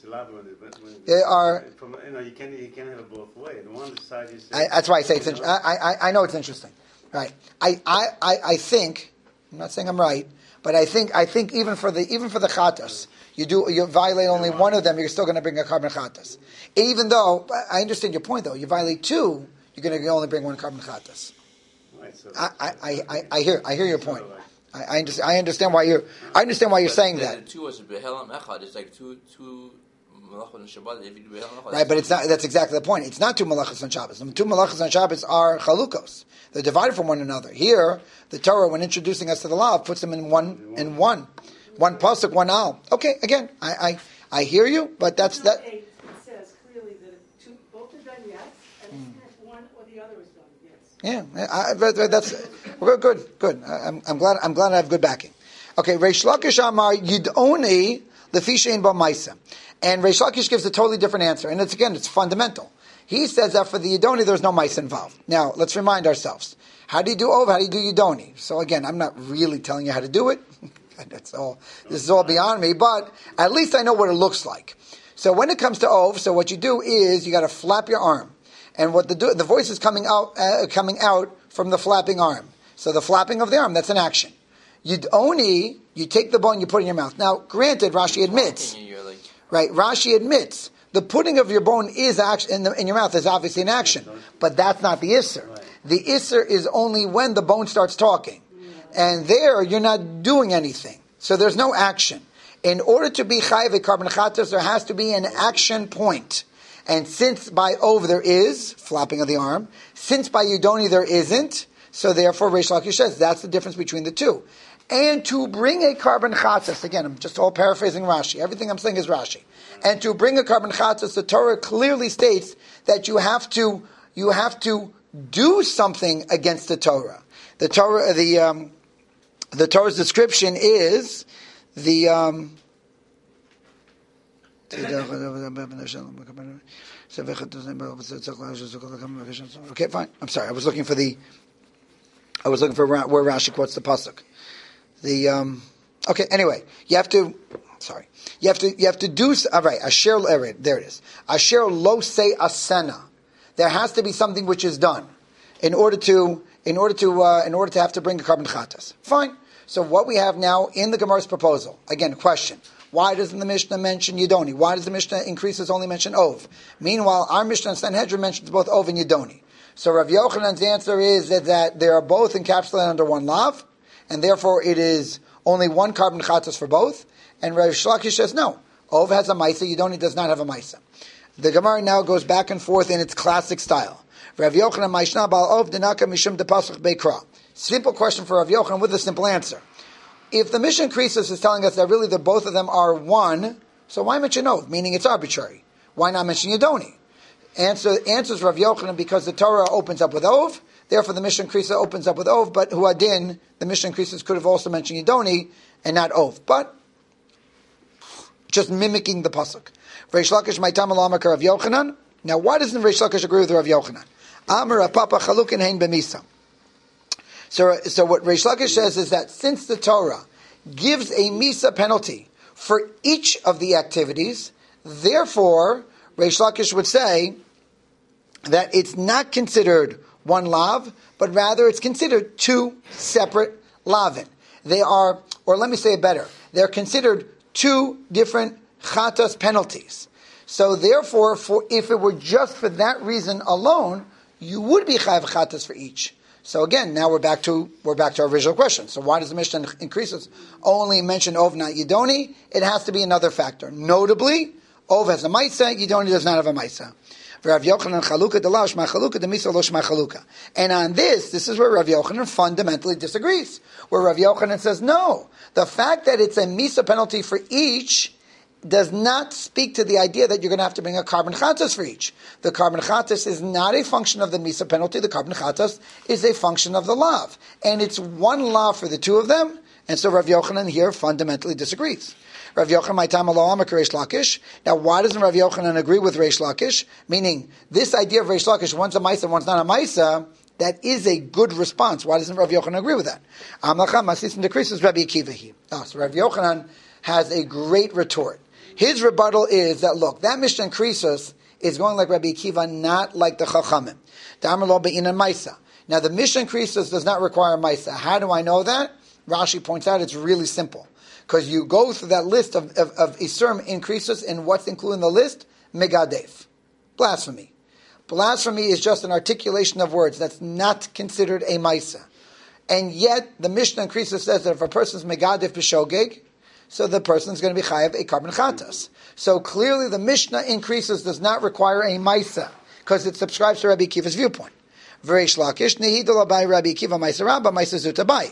elaborate. But when They are. From, you know, you can't you can't have it both ways. On one side you say. I, that's why I say it's. you Int- know, I, I I know it's interesting, right? I, I, I, I think I'm not saying I'm right, but I think I think even for the even for the chatas, you do you violate only one of them, you're still going to bring a carbon chatas. Even though I understand your point, though, you violate two, you're going to only bring one carbon chatas. right, so, I, I, I, I hear I hear your point. I, I understand. I understand why you're. I understand why you're But saying the, that. The two was behelam echad. It's like two two malachot and Shabbat. If you do behelam echad, Right, but it's not. That's exactly the point. It's not two malachas on Shabbos. The two malachas on Shabbos are chalukos. They're divided from one another. Here, the Torah, when introducing us to the law, puts them in one in one, one pasuk, one al. Okay, again, I, I I hear you, but that's that. Eight, it says clearly that two, both are done yes, and if one or the other is done yes. Yeah, I, but, but that's good. Good, good. I'm, I'm glad. I'm glad I have good backing. Okay, Reish Lakish Amar Yidoni Lefishein B'Maisa, and Reish Lakish gives a totally different answer, and it's again, it's fundamental. He says that for the Yidoni, there's no mice involved. Now, let's remind ourselves: how do you do Ov? How do you do Yidoni? So again, I'm not really telling you how to do it. That's all. This is all beyond me, but at least I know what it looks like. So when it comes to Ov, so what you do is you got to flap your arm. And what the the voice is coming out uh, coming out from the flapping arm. So the flapping of the arm, that's an action. You'd only you take the bone, you put it in your mouth. Now, granted, Rashi admits, like, right? Rashi admits the putting of your bone is action in, the, in your mouth is obviously an action, but that's not the isser. The isser is only when the bone starts talking, and there you're not doing anything. So there's no action. In order to be chayiv a carbon chatas, there has to be an action point. And since by Ov there is, flapping of the arm, since by Yidoni there isn't, so therefore Reish Lakish says that's the difference between the two. And to bring a carbon chatzas, again, I'm just all paraphrasing Rashi. Everything I'm saying is Rashi. And to bring a carbon chatzas, the Torah clearly states that you have to, you have to do something against the Torah. The Torah, the, um, the Torah's description is the, um, okay, fine. I'm sorry. I was looking for the. I was looking for where Rashi quotes the pasuk. The um, okay. Anyway, you have to. Sorry, you have to. You have to do. All right. Asher. There it is. Asher lo say asena. There has to be something which is done in order to. In order to. Uh, in order to have to bring a carbon chatas. Fine. So what we have now in the Gemara's proposal. Again, question. Why doesn't the Mishnah mention Yidoni? Why does the Mishnah increases only mention Ov? Meanwhile, our Mishnah and Sanhedrin mentions both Ov and Yidoni. So Rav Yochanan's answer is that, that they are both encapsulated under one lav, and therefore it is only one carbon chatas for both. And Rav Shlakish says no. Ov has a maisa, Yidoni does not have a maisa. The Gemara now goes back and forth in its classic style. Rav Yochanan Maishna Bal Ov Denaka Mishum De Pasuk Beikra. Simple question for Rav Yochanan with a simple answer. If the Mishnah Krisos is telling us that really the both of them are one, so why mention Ov? Meaning it's arbitrary. Why not mention Yidoni? Answer answers Rav Yochanan because the Torah opens up with Ov, therefore the Mishnah Krisos opens up with Ov, but Huadin, the Mishnah Krisos could have also mentioned Yidoni and not Ov. But just mimicking the pasuk. Reish Lakish Maitam Alamakar Rav Yochanan. Now why doesn't Reish Lakish agree with Rav Yochanan? Amar Papa Chalukin Hein B'Misa. So, so what Reish Lakish says is that since the Torah gives a Misa penalty for each of the activities, therefore, Reish Lakish would say that it's not considered one lav, but rather it's considered two separate lavin. They are, or let me say it better, they're considered two different chatas penalties. So therefore, for if it were just for that reason alone, you would be chayav chatas for each. So again, now we're back to we're back to our original question. So why does the Mishnah increases only mention Ov, not Yidoni? It has to be another factor. Notably, Ov has a Maisa, Yidoni does not have a Maisa. Rav Yochanan Chaluka Delav Shma Chaluka Demisa Lo Shma Chaluka. And on this, this is where Rav Yochanan fundamentally disagrees. Where Rav Yochanan says, no, the fact that it's a Misa penalty for each does not speak to the idea that you're going to have to bring a carbon chatas for each. The carbon chatas is not a function of the misa penalty. The carbon chatas is a function of the lav. And it's one lav for the two of them. And so Rav Yochanan here fundamentally disagrees. Rav Yochanan, my time Allah Reish Lakish. Now why doesn't Rav Yochanan agree with Reish Lakish? Meaning, this idea of Reish Lakish, one's a maisa, one's not a maisa, that is a good response. Why doesn't Rav Yochanan agree with that? Amlacham Masis and decreases Rabbi Akiva. Oh, so Rav Yochanan has a great retort. His rebuttal is that, look, that Mishnah in Krisos is going like Rabbi Akiva, not like the Chachamim. Damar lo be'inan Maisa. Now, the Mishnah in Krisos does not require Maisa. How do I know that? Rashi points out it's really simple. Because you go through that list of, of, of Isurim in Krisos, and what's included in the list? Megadef. Blasphemy. Blasphemy is just an articulation of words. That's not considered a Maisa. And yet, the Mishnah in Krisos says that if a person's Megadef b'shogeg, so the person is going to be chayav a carbon chatas. So clearly the Mishnah in Krisos does not require a Maisa, because it subscribes to Rabbi Akiva's viewpoint. V'reish Lakish, nehidol abai Rabbi Akiva Maisa Rabba, Maisa Zutabai.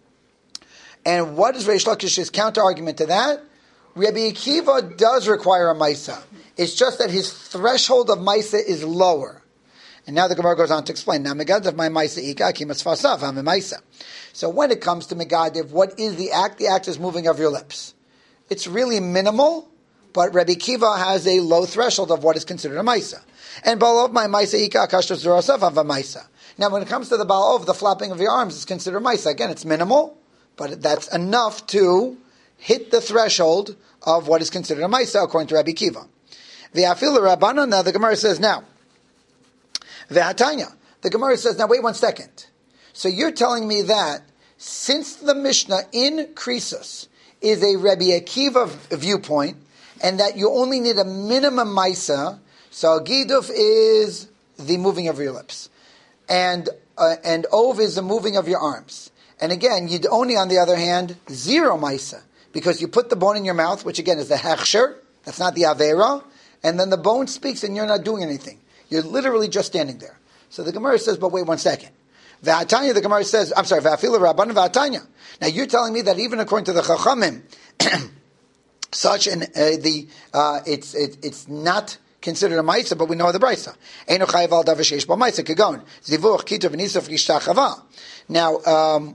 And what is Reish Lakish's counter-argument to that? Rabbi Akiva does require a Maisa. It's just that his threshold of Maisa is lower. And now the Gemara goes on to explain. Now, Megadav my Maisa Ika, Kimas Fasav, I'm a Maisa. So when it comes to Megadav, what is the act? The act is moving of your lips. It's really minimal, but Rabbi Akiva has a low threshold of what is considered a Maisa. And Baalov my Maisa Ika, Akashtas Zurasav, I'm a Maisa. Now, when it comes to the Baalov, the flapping of your arms is considered Maisa. Again, it's minimal, but that's enough to hit the threshold of what is considered a Maisa, according to Rabbi Akiva. V'afil Rabbanan, now the Gemara says, now, V'hatanya, the Gemara says, now wait one second. So you're telling me that since the Mishnah in Krisos is a Rabbi Akiva viewpoint, and that you only need a minimum Maisa, so Giduf is the moving of your lips, and uh, and Ov is the moving of your arms. And again, you'd only, on the other hand, zero Maisa, because you put the bone in your mouth, which again is the Hechsher, that's not the Avera, and then the bone speaks and you're not doing anything. You're literally just standing there. So the Gemara says, but wait one second. V'atanya, the Gemara says, I'm sorry, V'afila Rabbanan V'atanya. Now you're telling me that even according to the Chachamim, such an, uh, the, uh, it's, it, it's not considered a Maisa, but we know the Brisa. Eino chayav al davar sheish bo Maisa, kegon, zivuch, kitav, v'nisaf, rishtachava. Now, um,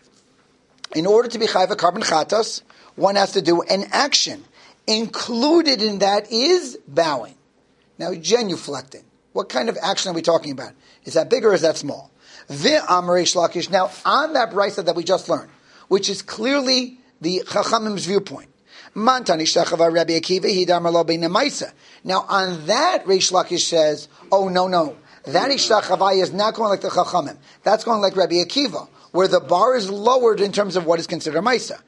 in order to be chayav a carbon chatas, one has to do an action. Included in that is bowing. Now, genuflecting. What kind of action are we talking about? Is that big or is that small? V'amrei shlakish. Now, on that brisa that we just learned, which is clearly the Chachamim's viewpoint. Mantani shtachava Rabbi Akiva hidamar lo beina Maisa. Now, on that, Reish Lakish says, oh, no, no. That ishtachava is not going like the Chachamim. That's going like Rabbi Akiva, where the bar is lowered in terms of what is considered Maisa.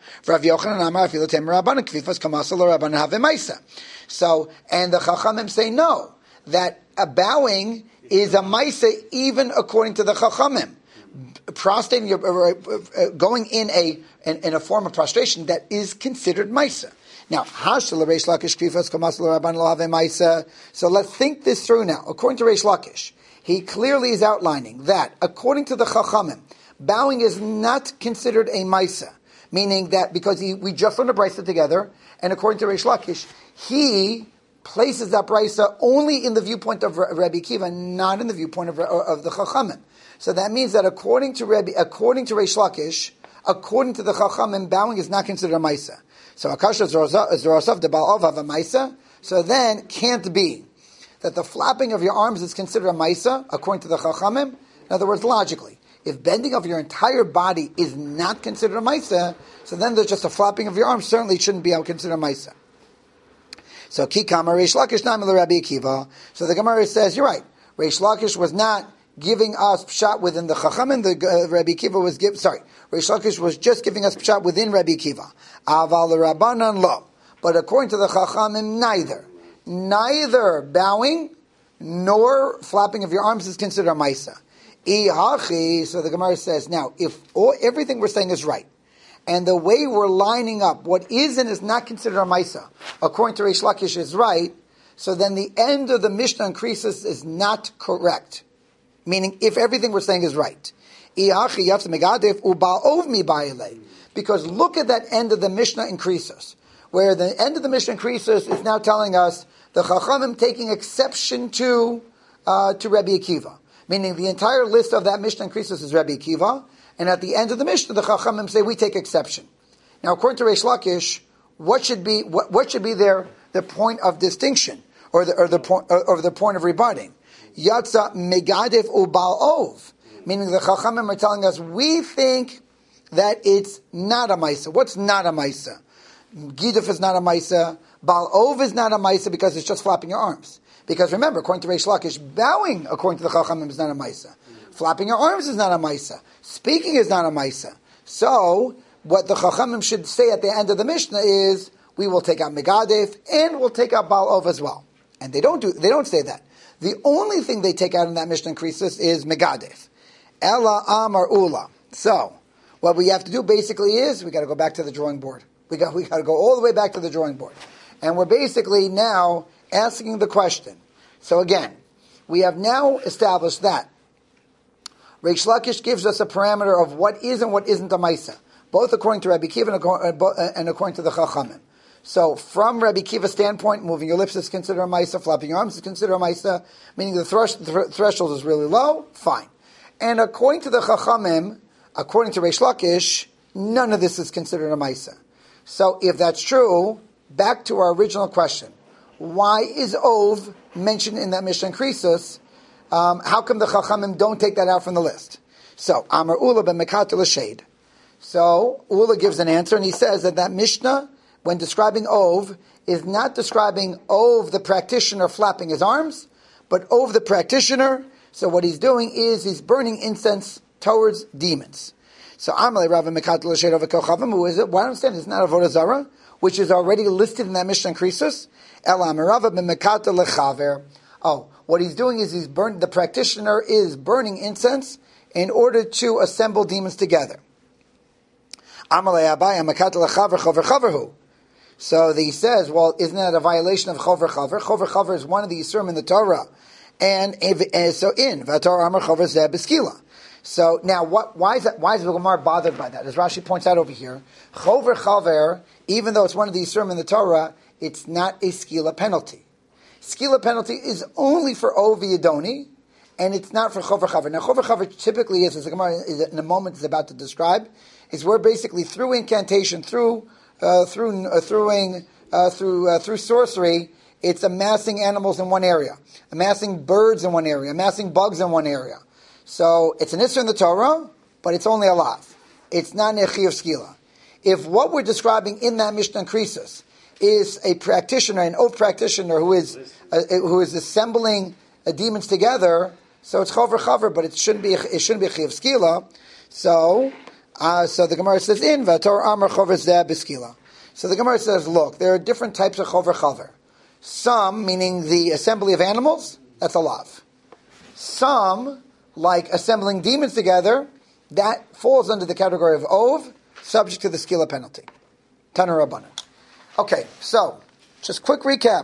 So, and the Chachamim say no, that a bowing is a Maisa even according to the Chachamim. Prostrating, going in a in, in a form of prostration that is considered Maisa. Now, so let's think this through now. According to Reish Lakish, he clearly is outlining that according to the Chachamim, bowing is not considered a Maisa, meaning that because he, we just learned a Brisa together, and according to Reish Lakish, he places that Brisa only in the viewpoint of Rabbi Akiva, not in the viewpoint of, of the Chachamim. So that means that according to Rabbi, according to Reish Lakish, according to the Chachamim, bowing is not considered a Maisa. So Akasha Zorosav de Ba'ov have a Maisa. So then, can't be that the flapping of your arms is considered a Maisa, according to the Chachamim. In other words, logically, if bending of your entire body is not considered a Maisa, so then there's just a flapping of your arms, certainly shouldn't be considered a Maisa. So Kikama Reish Lakish Namil Rabbi Akiva. So the Gemara says, you're right, Reish Lakish was not giving us pshat within the Chachamim. The uh, Rabbi Akiva was give. Sorry, Reish Lakish was just giving us pshat within Rabbi Akiva. Aval Rabbanan lo, but according to the Chachamim, neither, neither bowing nor flapping of your arms is considered a Maisa. Ihachi. So the Gemara says, now, if all, everything we're saying is right, and the way we're lining up what is and is not considered a Maisa, according to Reish Lakish, is right, so then the end of the Mishnah in Krisos is not correct. Meaning, if everything we're saying is right. Because look at that end of the Mishnah in Krisos, where the end of the Mishnah in Krisos is now telling us the Chachamim taking exception to uh, to Rabbi Akiva. Meaning the entire list of that Mishnah in Krisos is Rabbi Akiva, and at the end of the Mishnah, the Chachamim say we take exception. Now, according to Reish Lakish, what should be what, what should be their the point of distinction, or the or the point or, or the point of rebutting? Yatsa megadef ubal ov, meaning the Chachamim are telling us we think that it's not a Maisa. What's not a Maisa? Giduf is not a Maisa. Baal Ov is not a Maisa because it's just flapping your arms. Because remember, according to Reish Lakish, bowing, according to the Chachamim, is not a Maisa. Flapping your arms is not a Maisa. Speaking is not a Maisa. So, what the Chachamim should say at the end of the Mishnah is, we will take out Megadef, and we'll take out Baal Ov as well. And they don't do, they don't say that. The only thing they take out in that Mishnah in Krisus is Megadef. Ella Amar Ula. So, what we have to do basically is, we got to go back to the drawing board. We got, we got to go all the way back to the drawing board. And we're basically now asking the question. So again, we have now established that Reish Lakish gives us a parameter of what is and what isn't a Maisa, both according to Rabbi Kiva and according to the Chachamim. So from Rabbi Kiva's standpoint, moving your lips is considered a Maisa, flapping your arms is considered a Maisa, meaning the, thresh, the threshold is really low, fine. And according to the Chachamim, according to Reish Lakish, none of this is considered a Maisa. So if that's true, back to our original question. Why is Ov mentioned in that Mishnah in Krisus? Um, how come the Chachamim don't take that out from the list? So, Amar Ula ben Mekat l'Shade. So, Ula gives an answer, and he says that that Mishnah, when describing Ov, is not describing Ov, the practitioner, flapping his arms, but Ov, the practitioner. So what he's doing is he's burning incense towards demons. So, Amar Rav Mekat l'Shade of Kochavim, who is it? Why don't I understand? It's not Avodah Zarah, which is already listed in that Mishnah in Krisus. Ela Merava ben Mekat lechaver. Oh, what he's doing is he's burn. The practitioner is burning incense in order to assemble demons together. Amalei Abai Mekat lechaver chover chaverhu. So he says, well, isn't that a violation of chover chaver? Chover chaver is one of the Yisurim in the Torah, and, and so in Vatar Amar chover zeh beskila. So now, what? Why is that? Why is the Gemara bothered by that? As Rashi points out over here, chover chaver, even though it's one of the Yisurim in the Torah, it's not a skila penalty. Skila penalty is only for Ov Yadoni, and it's not for chover chaver. Now, chover chaver typically is, as the Gemara in a moment is about to describe, is where basically through incantation, through uh, through uh, through uh, through uh, through sorcery, it's amassing animals in one area, amassing birds in one area, amassing bugs in one area. So it's an issur in the Torah, but it's only a lav. It's not an echi of skila. If what we're describing in that Mishnah Krisus is a practitioner, an Ov practitioner who is uh, who is assembling uh, demons together, so it's chover chaver, but it shouldn't be it shouldn't be a echi of skila. So uh, so the Gemara says in Vator Amar chover zeh b'skila. So the Gemara says, look, there are different types of chover chaver. Some, meaning the assembly of animals, that's a lav. Some, like assembling demons together, that falls under the category of Ov, subject to the skila penalty. Tana Rabbanan. Okay, so, just quick recap.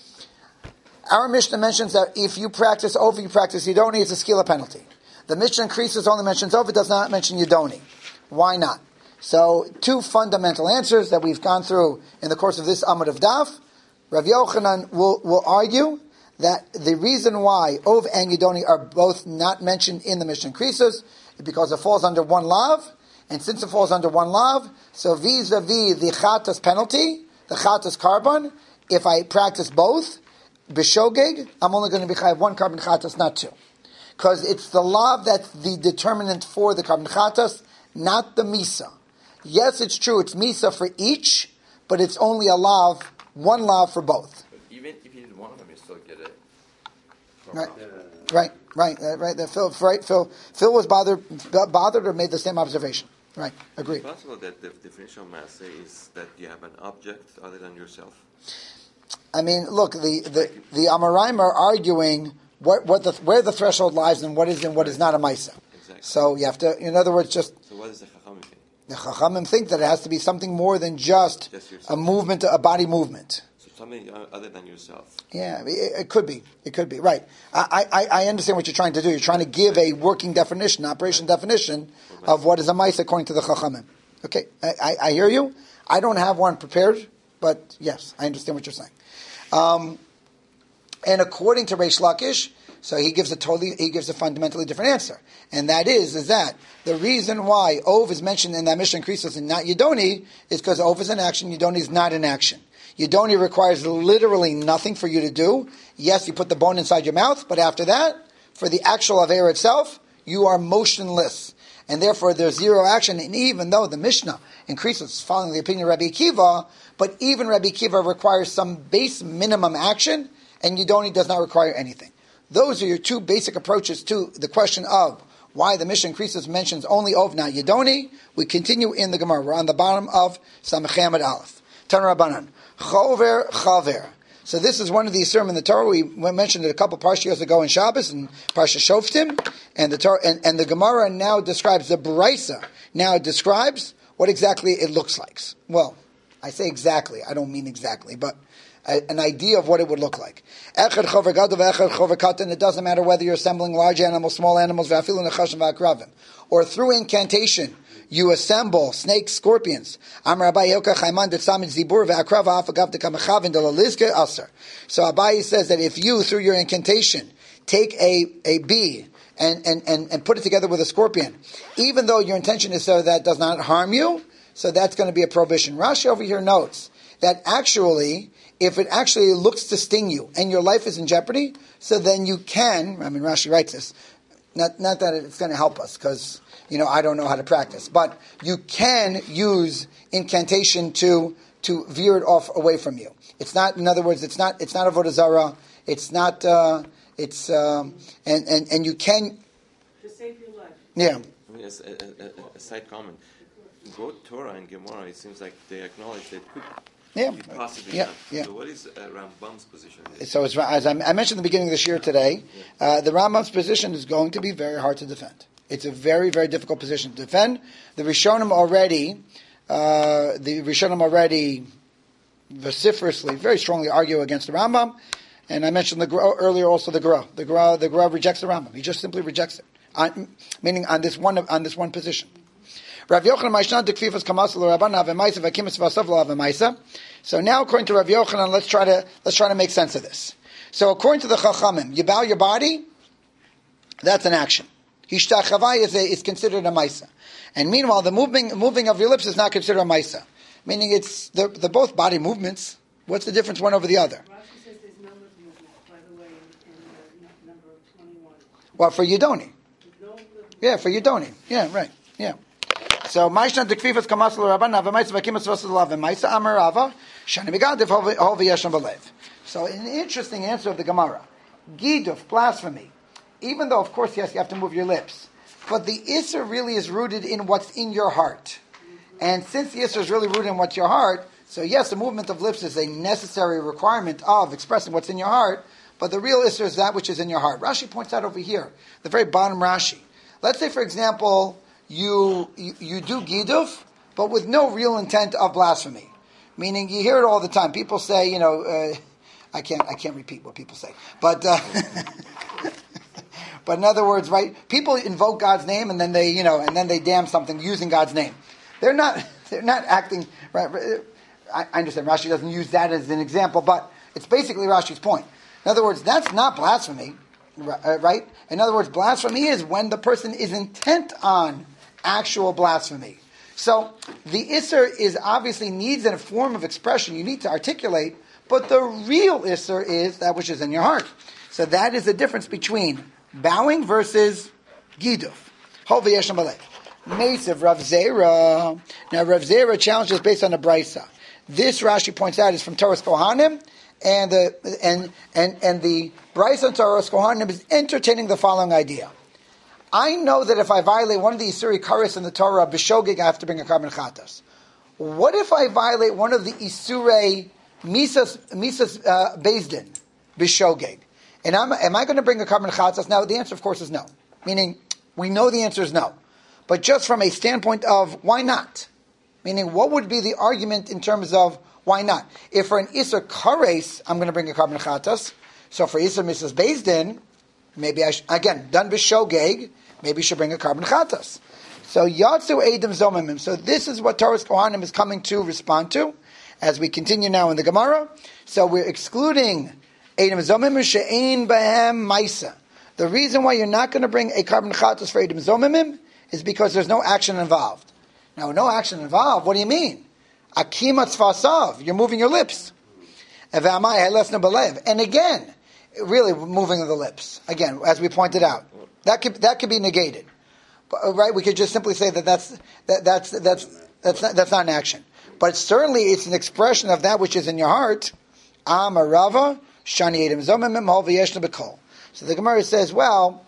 Our Mishnah mentions that if you practice Ov, you practice Yidoni, it's a skila penalty. The Mishnah in Krisus only mentions Ov, it does not mention Yidoni. Why not? So, two fundamental answers that we've gone through in the course of this Amud of Daf. Rav Yochanan will, will argue that the reason why Ov and Yidoni are both not mentioned in the Mishnah Krisus is because it falls under one lav, and since it falls under one lav, so vis-a-vis the chatas penalty, the chatas carbon, if I practice both, b'shogeg, I'm only going to be chayav one carbon chatas, not two. Because it's the lav that's the determinant for the carbon chatas, not the misa. Yes, it's true, it's misa for each, but it's only a lav, one lav for both. But even if you did one of them, you still get it. Right, right, right, uh, right. Uh, Phil, right. Phil, Phil was bothered, bothered, or made the same observation. Right, agreed. It's possible that the definition of masse is that you have an object other than yourself. I mean, look, the the the Amoraim are arguing what what the where the threshold lies and what is and what is not a Maisa. Exactly. So you have to, in other words, just. So what does the Chachamim think? The Chachamim think that it has to be something more than just, just a movement, a body movement. So something other than yourself. Yeah, it, it could be. It could be. Right. I, I, I understand what you're trying to do. You're trying to give a working definition, operation definition of what is a mice according to the Chachamim. Okay, I, I, I hear you. I don't have one prepared, but yes, I understand what you're saying. Um, and according to Reish Lakish, so he gives a totally, he gives a fundamentally different answer, and that is, is that the reason why Ov is mentioned in that Mishnah Krisus and not Yidoni is because Ov is in action, Yidoni is not in action. Yidoni requires literally nothing for you to do. Yes, you put the bone inside your mouth, but after that, for the actual Avera itself, you are motionless. and therefore there's zero action. And even though the Mishnah increases following the opinion of Rabbi Akiva, but even Rabbi Akiva requires some base minimum action, and Yidoni does not require anything. Those are your two basic approaches to the question of why the Mishnah increases mentions only Ov, not Yidoni. We continue in the Gemara. We're on the bottom of Samachay Amud Aleph. Tan Rabbanan. Chover Chaver. So this is one of the Yisurim in the Torah. We mentioned it a couple parshiyos ago in Shabbos and Parsha Shoftim, and the Torah, and, and the Gemara now describes the Baraisa. Now it describes what exactly it looks like. Well, I say exactly. I don't mean exactly, but a, an idea of what it would look like. Echad chover gadol ve'echad chover katan. It doesn't matter whether you're assembling large animals, small animals, ve'afilu nechashim ve'akravim, or through incantation you assemble snakes, scorpions. So Abayi says that if you, through your incantation, take a, a bee and, and, and, and put it together with a scorpion, even though your intention is so that it does not harm you, so that's going to be a prohibition. Rashi over here notes that actually, if it actually looks to sting you and your life is in jeopardy, so then you can, I mean Rashi writes this, not, not that it's going to help us, because you know, I don't know how to practice. But you can use incantation to to veer it off away from you. It's not, in other words, it's not it's not avodah zarah. It's not. Uh, it's um, and, and and you can. To save your life. Yeah. I mean, as a, a, a side comment, both Torah and Gemara, it seems like they acknowledge that could Yeah. be possibly Yeah. done. Yeah. So what is uh, Rambam's position? So as, as I mentioned at the beginning of this year today, uh, the Rambam's position is going to be very hard to defend. It's a very, very difficult position to defend. The Rishonim already, uh, the Rishonim already vociferously, very strongly argue against the Rambam. And I mentioned the Gra, earlier also the Gra. The Gra, the Gra rejects the Rambam. He just simply rejects it, on, meaning on this one on this one position. Rav Yochanan Maishnan Dekfifas Kamasel Rabban Avemaisa Vakimis Vasav Avemaisa. So now, according to Rav Yochanan, let's try to let's try to make sense of this. So according to the Chachamim, you bow your body. That's an action. Hishtachavai is, a, is considered a maisa. And meanwhile, the moving moving of your lips is not considered a maisa. Meaning it's, they're, they're both body movements. What's the difference one over the other? Rashi says there's no lip movement, by the way, in, in uh, number twenty-one. Well, for Yidoni. No lip Yeah, for Yidoni. Yeah, right. Yeah. So, Maishna Dekfifas Kamasel Rabban Avemaisa Vakimas Vasav Avemaisa Amar Rava Shani Megadev Hovi Yesham Balev. So, an interesting answer of the Gemara. Giduf, blasphemy. Even though, of course, yes, you have to move your lips. But the Isser really is rooted in what's in your heart. And since the Isser is really rooted in what's your heart, so yes, the movement of lips is a necessary requirement of expressing what's in your heart, but the real Isser is that which is in your heart. Rashi points out over here, the very bottom Rashi. Let's say, for example, you you, you do Giduf, but with no real intent of blasphemy. Meaning, you hear it all the time. People say, you know, uh, I can't I can't repeat what people say. But... Uh, But in other words, right? People invoke God's name and then they, you know, and then they damn something using God's name. They're not, they're not acting. Right? I understand Rashi doesn't use that as an example, but it's basically Rashi's point. In other words, that's not blasphemy, right? In other words, blasphemy is when the person is intent on actual blasphemy. So the Isser is obviously needs a form of expression you need to articulate, but the real Isser is that which is in your heart. So that is the difference between bowing versus Giduf. Hovi Yesham Balev. Meisiv Rav Zera. Now Rav Zera challenges based on the Brisa. This Rashi points out is from Torah's Kohanim, and the and and and the Brisa on Torah's Kohanim is entertaining the following idea. I know that if I violate one of the Isuri Karis in the Torah, B'shogeg, I have to bring a carbon chatas. What if I violate one of the Isurei Misas Misas uh, Bezdin, B'shogeg? And I'm, am I going to bring a carbon chatzas? Now, the answer, of course, is no. Meaning, we know the answer is no. But just from a standpoint of, why not? Meaning, what would be the argument in terms of, why not? If for an Isser Kares, I'm going to bring a carbon chatzas. So for Isser Misas Bezdin, maybe I should, again, done b'shogeg, maybe you should bring a carbon chatzas. So Yatsu Eidim Zomimim. So this is what Torah's Kohanim is coming to respond to, as we continue now in the Gemara. So we're excluding Eidim Zomimim she'ein behem maisa. The reason why you're not going to bring a carbon chatas for Eidim Zomimim is because there's no action involved. Now, no action involved, what do you mean? Akima tzvasav, you're moving your lips. And again, really moving the lips. Again, as we pointed out, that could that could be negated. uh, right? We could just simply say that that's that, that's that's that's not, that's not an action, but certainly it's an expression of that which is in your heart. Am a Rava shani edim zomimim hol v'yeshna b'kol. So the Gemara says, well,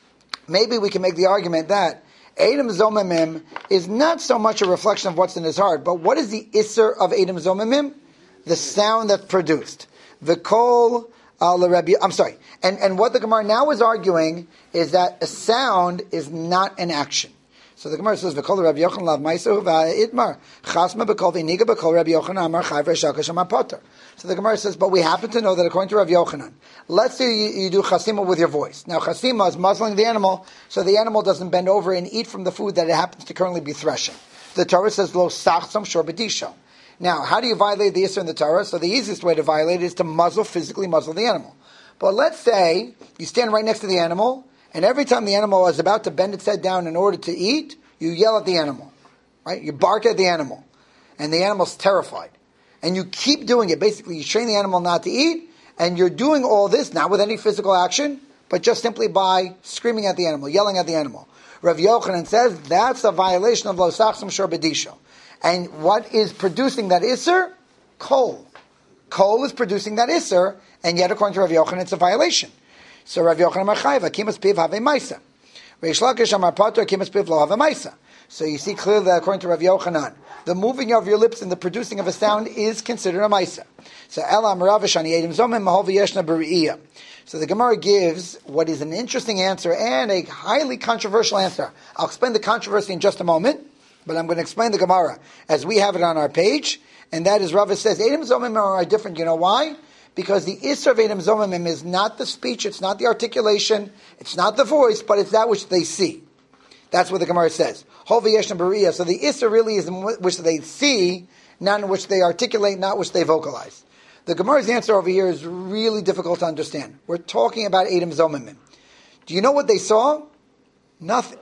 maybe we can make the argument that edim zomimim is not so much a reflection of what's in his heart, but what is the isser of edim zomimim? The sound that's produced. The kol. Uh, I'm sorry. And and what the Gemara now is arguing is that a sound is not an action. So the Gemara says, "V'kol Rabbi Yochanan lav ma'asahu va'itmar chasma b'kol v'niga b'kol Rabbi Yochanan amar chayv re'shakash amar poter." So the Gemara says, but we happen to know that according to Rabbi Yochanan, let's say you, you do chasima with your voice. Now chasima is muzzling the animal, so the animal doesn't bend over and eat from the food that it happens to currently be threshing. The Torah says, "Lo sachsam shor b'disho." Now, how do you violate the Issur in the Torah? So the easiest way to violate it is to muzzle, physically muzzle the animal. But let's say you stand right next to the animal, and every time the animal is about to bend its head down in order to eat, you yell at the animal, right? You bark at the animal, and the animal's terrified. And you keep doing it. Basically, you train the animal not to eat, and you're doing all this, not with any physical action, but just simply by screaming at the animal, yelling at the animal. Rav Yochanan says that's a violation of Lo Sachsam Shor B'Disho. And what is producing that Isser? Coal. Coal is producing that Isser, and yet according to Rav Yochanan, it's a violation. So Rav Yochanan Amar Chayva, Akimas Piv Have Maisa. Reish Lakish Amar Pater, Akimas Piv Lo Have Maisa. So you see clearly that according to Rav Yochanan, the moving of your lips and the producing of a sound is considered a Maisa. So Ela Amar Rav Shani Edim Zomim Mahol V'Yeshna B'Re'iyah. So the Gemara gives what is an interesting answer and a highly controversial answer. I'll explain the controversy in just a moment. But I'm going to explain the Gemara as we have it on our page, and that is Rava says Edim Zomimim are different. You know why? Because the Isser of Edim Zomimim is not the speech, it's not the articulation, it's not the voice, but it's that which they see. That's what the Gemara says. Hol v'yeshna b'riyah. So the Isser really is in which they see, not in which they articulate, not which they vocalize. The Gemara's answer over here is really difficult to understand. We're talking about Edim Zomimim. Do you know what they saw? Nothing.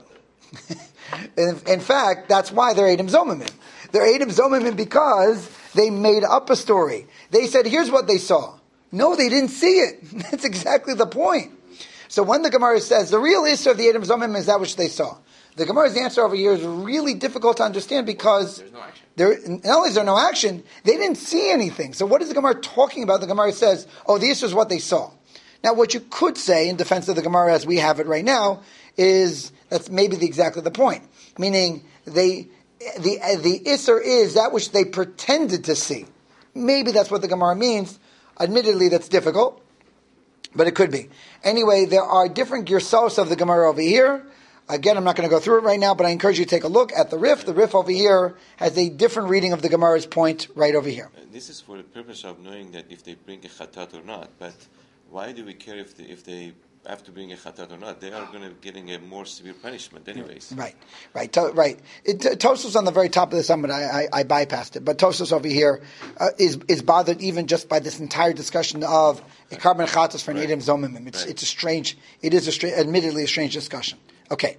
In, in fact, that's why they're Edim Zomimim. They're Edim Zomimim because they made up a story. They said, here's what they saw. No, they didn't see it. That's exactly the point. So when the Gemara says, the real issue of the Edim Zomimim is that which they saw. The Gemara's answer over here is really difficult to understand because There's no action. There, not only is there no action, they didn't see anything. So what is the Gemara talking about? The Gemara says, oh, the issue is what they saw. Now what you could say in defense of the Gemara as we have it right now is that's maybe the, exactly the point. Meaning, they the the Isser is that which they pretended to see. Maybe that's what the Gemara means. Admittedly, that's difficult, but it could be. Anyway, there are different girsos of the Gemara over here. Again, I'm not going to go through it right now, but I encourage you to take a look at the Rif. The Rif over here has a different reading of the Gemara's point right over here. Uh, this is for the purpose of knowing that if they bring a chatat or not, but why do we care if they, if they have to bring a chatat or not? They are going to be getting a more severe punishment anyways. Right, right, to, right. It, t- Tosfos on the very top of the summit, I, I, I bypassed it, but Tosfos over here uh, is is bothered even just by this entire discussion of a carbon chatas for an Edim Zomimim. It's Right. it's a strange, it is a stra- admittedly a strange discussion. Okay,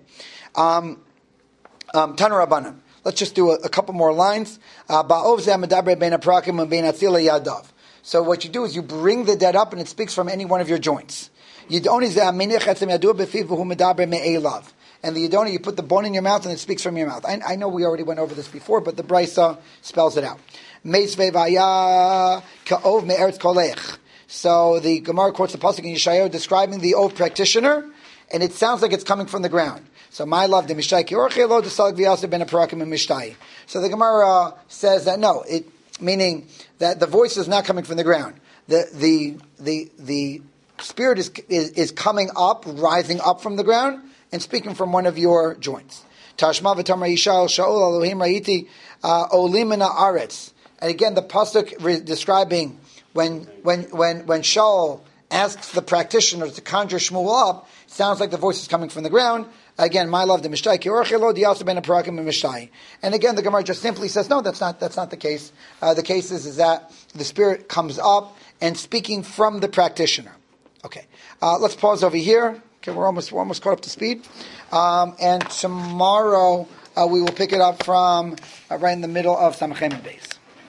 um, um, Tana Rabbanan. Let's just do a, a couple more lines. Uh, Ba'ov zeh medaber bein ha'prakim and bein atzila yadav. So what you do is you bring the dead up and it speaks from any one of your joints. Yidoni zeh aminich etzem yadu b'fiv v'hu medaber me'elav. And the Yidoni, you put the bone in your mouth and it speaks from your mouth. I, I know we already went over this before, but the Brisa spells it out. Meisvei vaya ka'ov me'eretz kolech. So the Gemara quotes the pasuk in Yeshayahu describing the Ov practitioner, and it sounds like it's coming from the ground. So my love, the Mishtai ki orche lo desalag v'yaseh ben aparakim and Mishtai. So the Gemara says that no, it meaning that the voice is not coming from the ground. The the the the spirit is is, is coming up, rising up from the ground, and speaking from one of your joints. Tashma v'tamar yishal shaul Elohim ra'iti olim min haaretz. And again, the pasuk re- describing when when when when Shaul asks the practitioner to conjure Shmuel up, sounds like the voice is coming from the ground. Again, my love, the Mishtai ki orche lo diyasu ben aparakim and Mishtai. And again, the Gemara just simply says, no, that's not that's not the case. Uh, the case is, is that the spirit comes up and speaking from the practitioner. Okay, uh, let's pause over here. Okay, we're almost we're almost caught up to speed. Um, and tomorrow uh, we will pick it up from uh, right in the middle of Samachem Beis.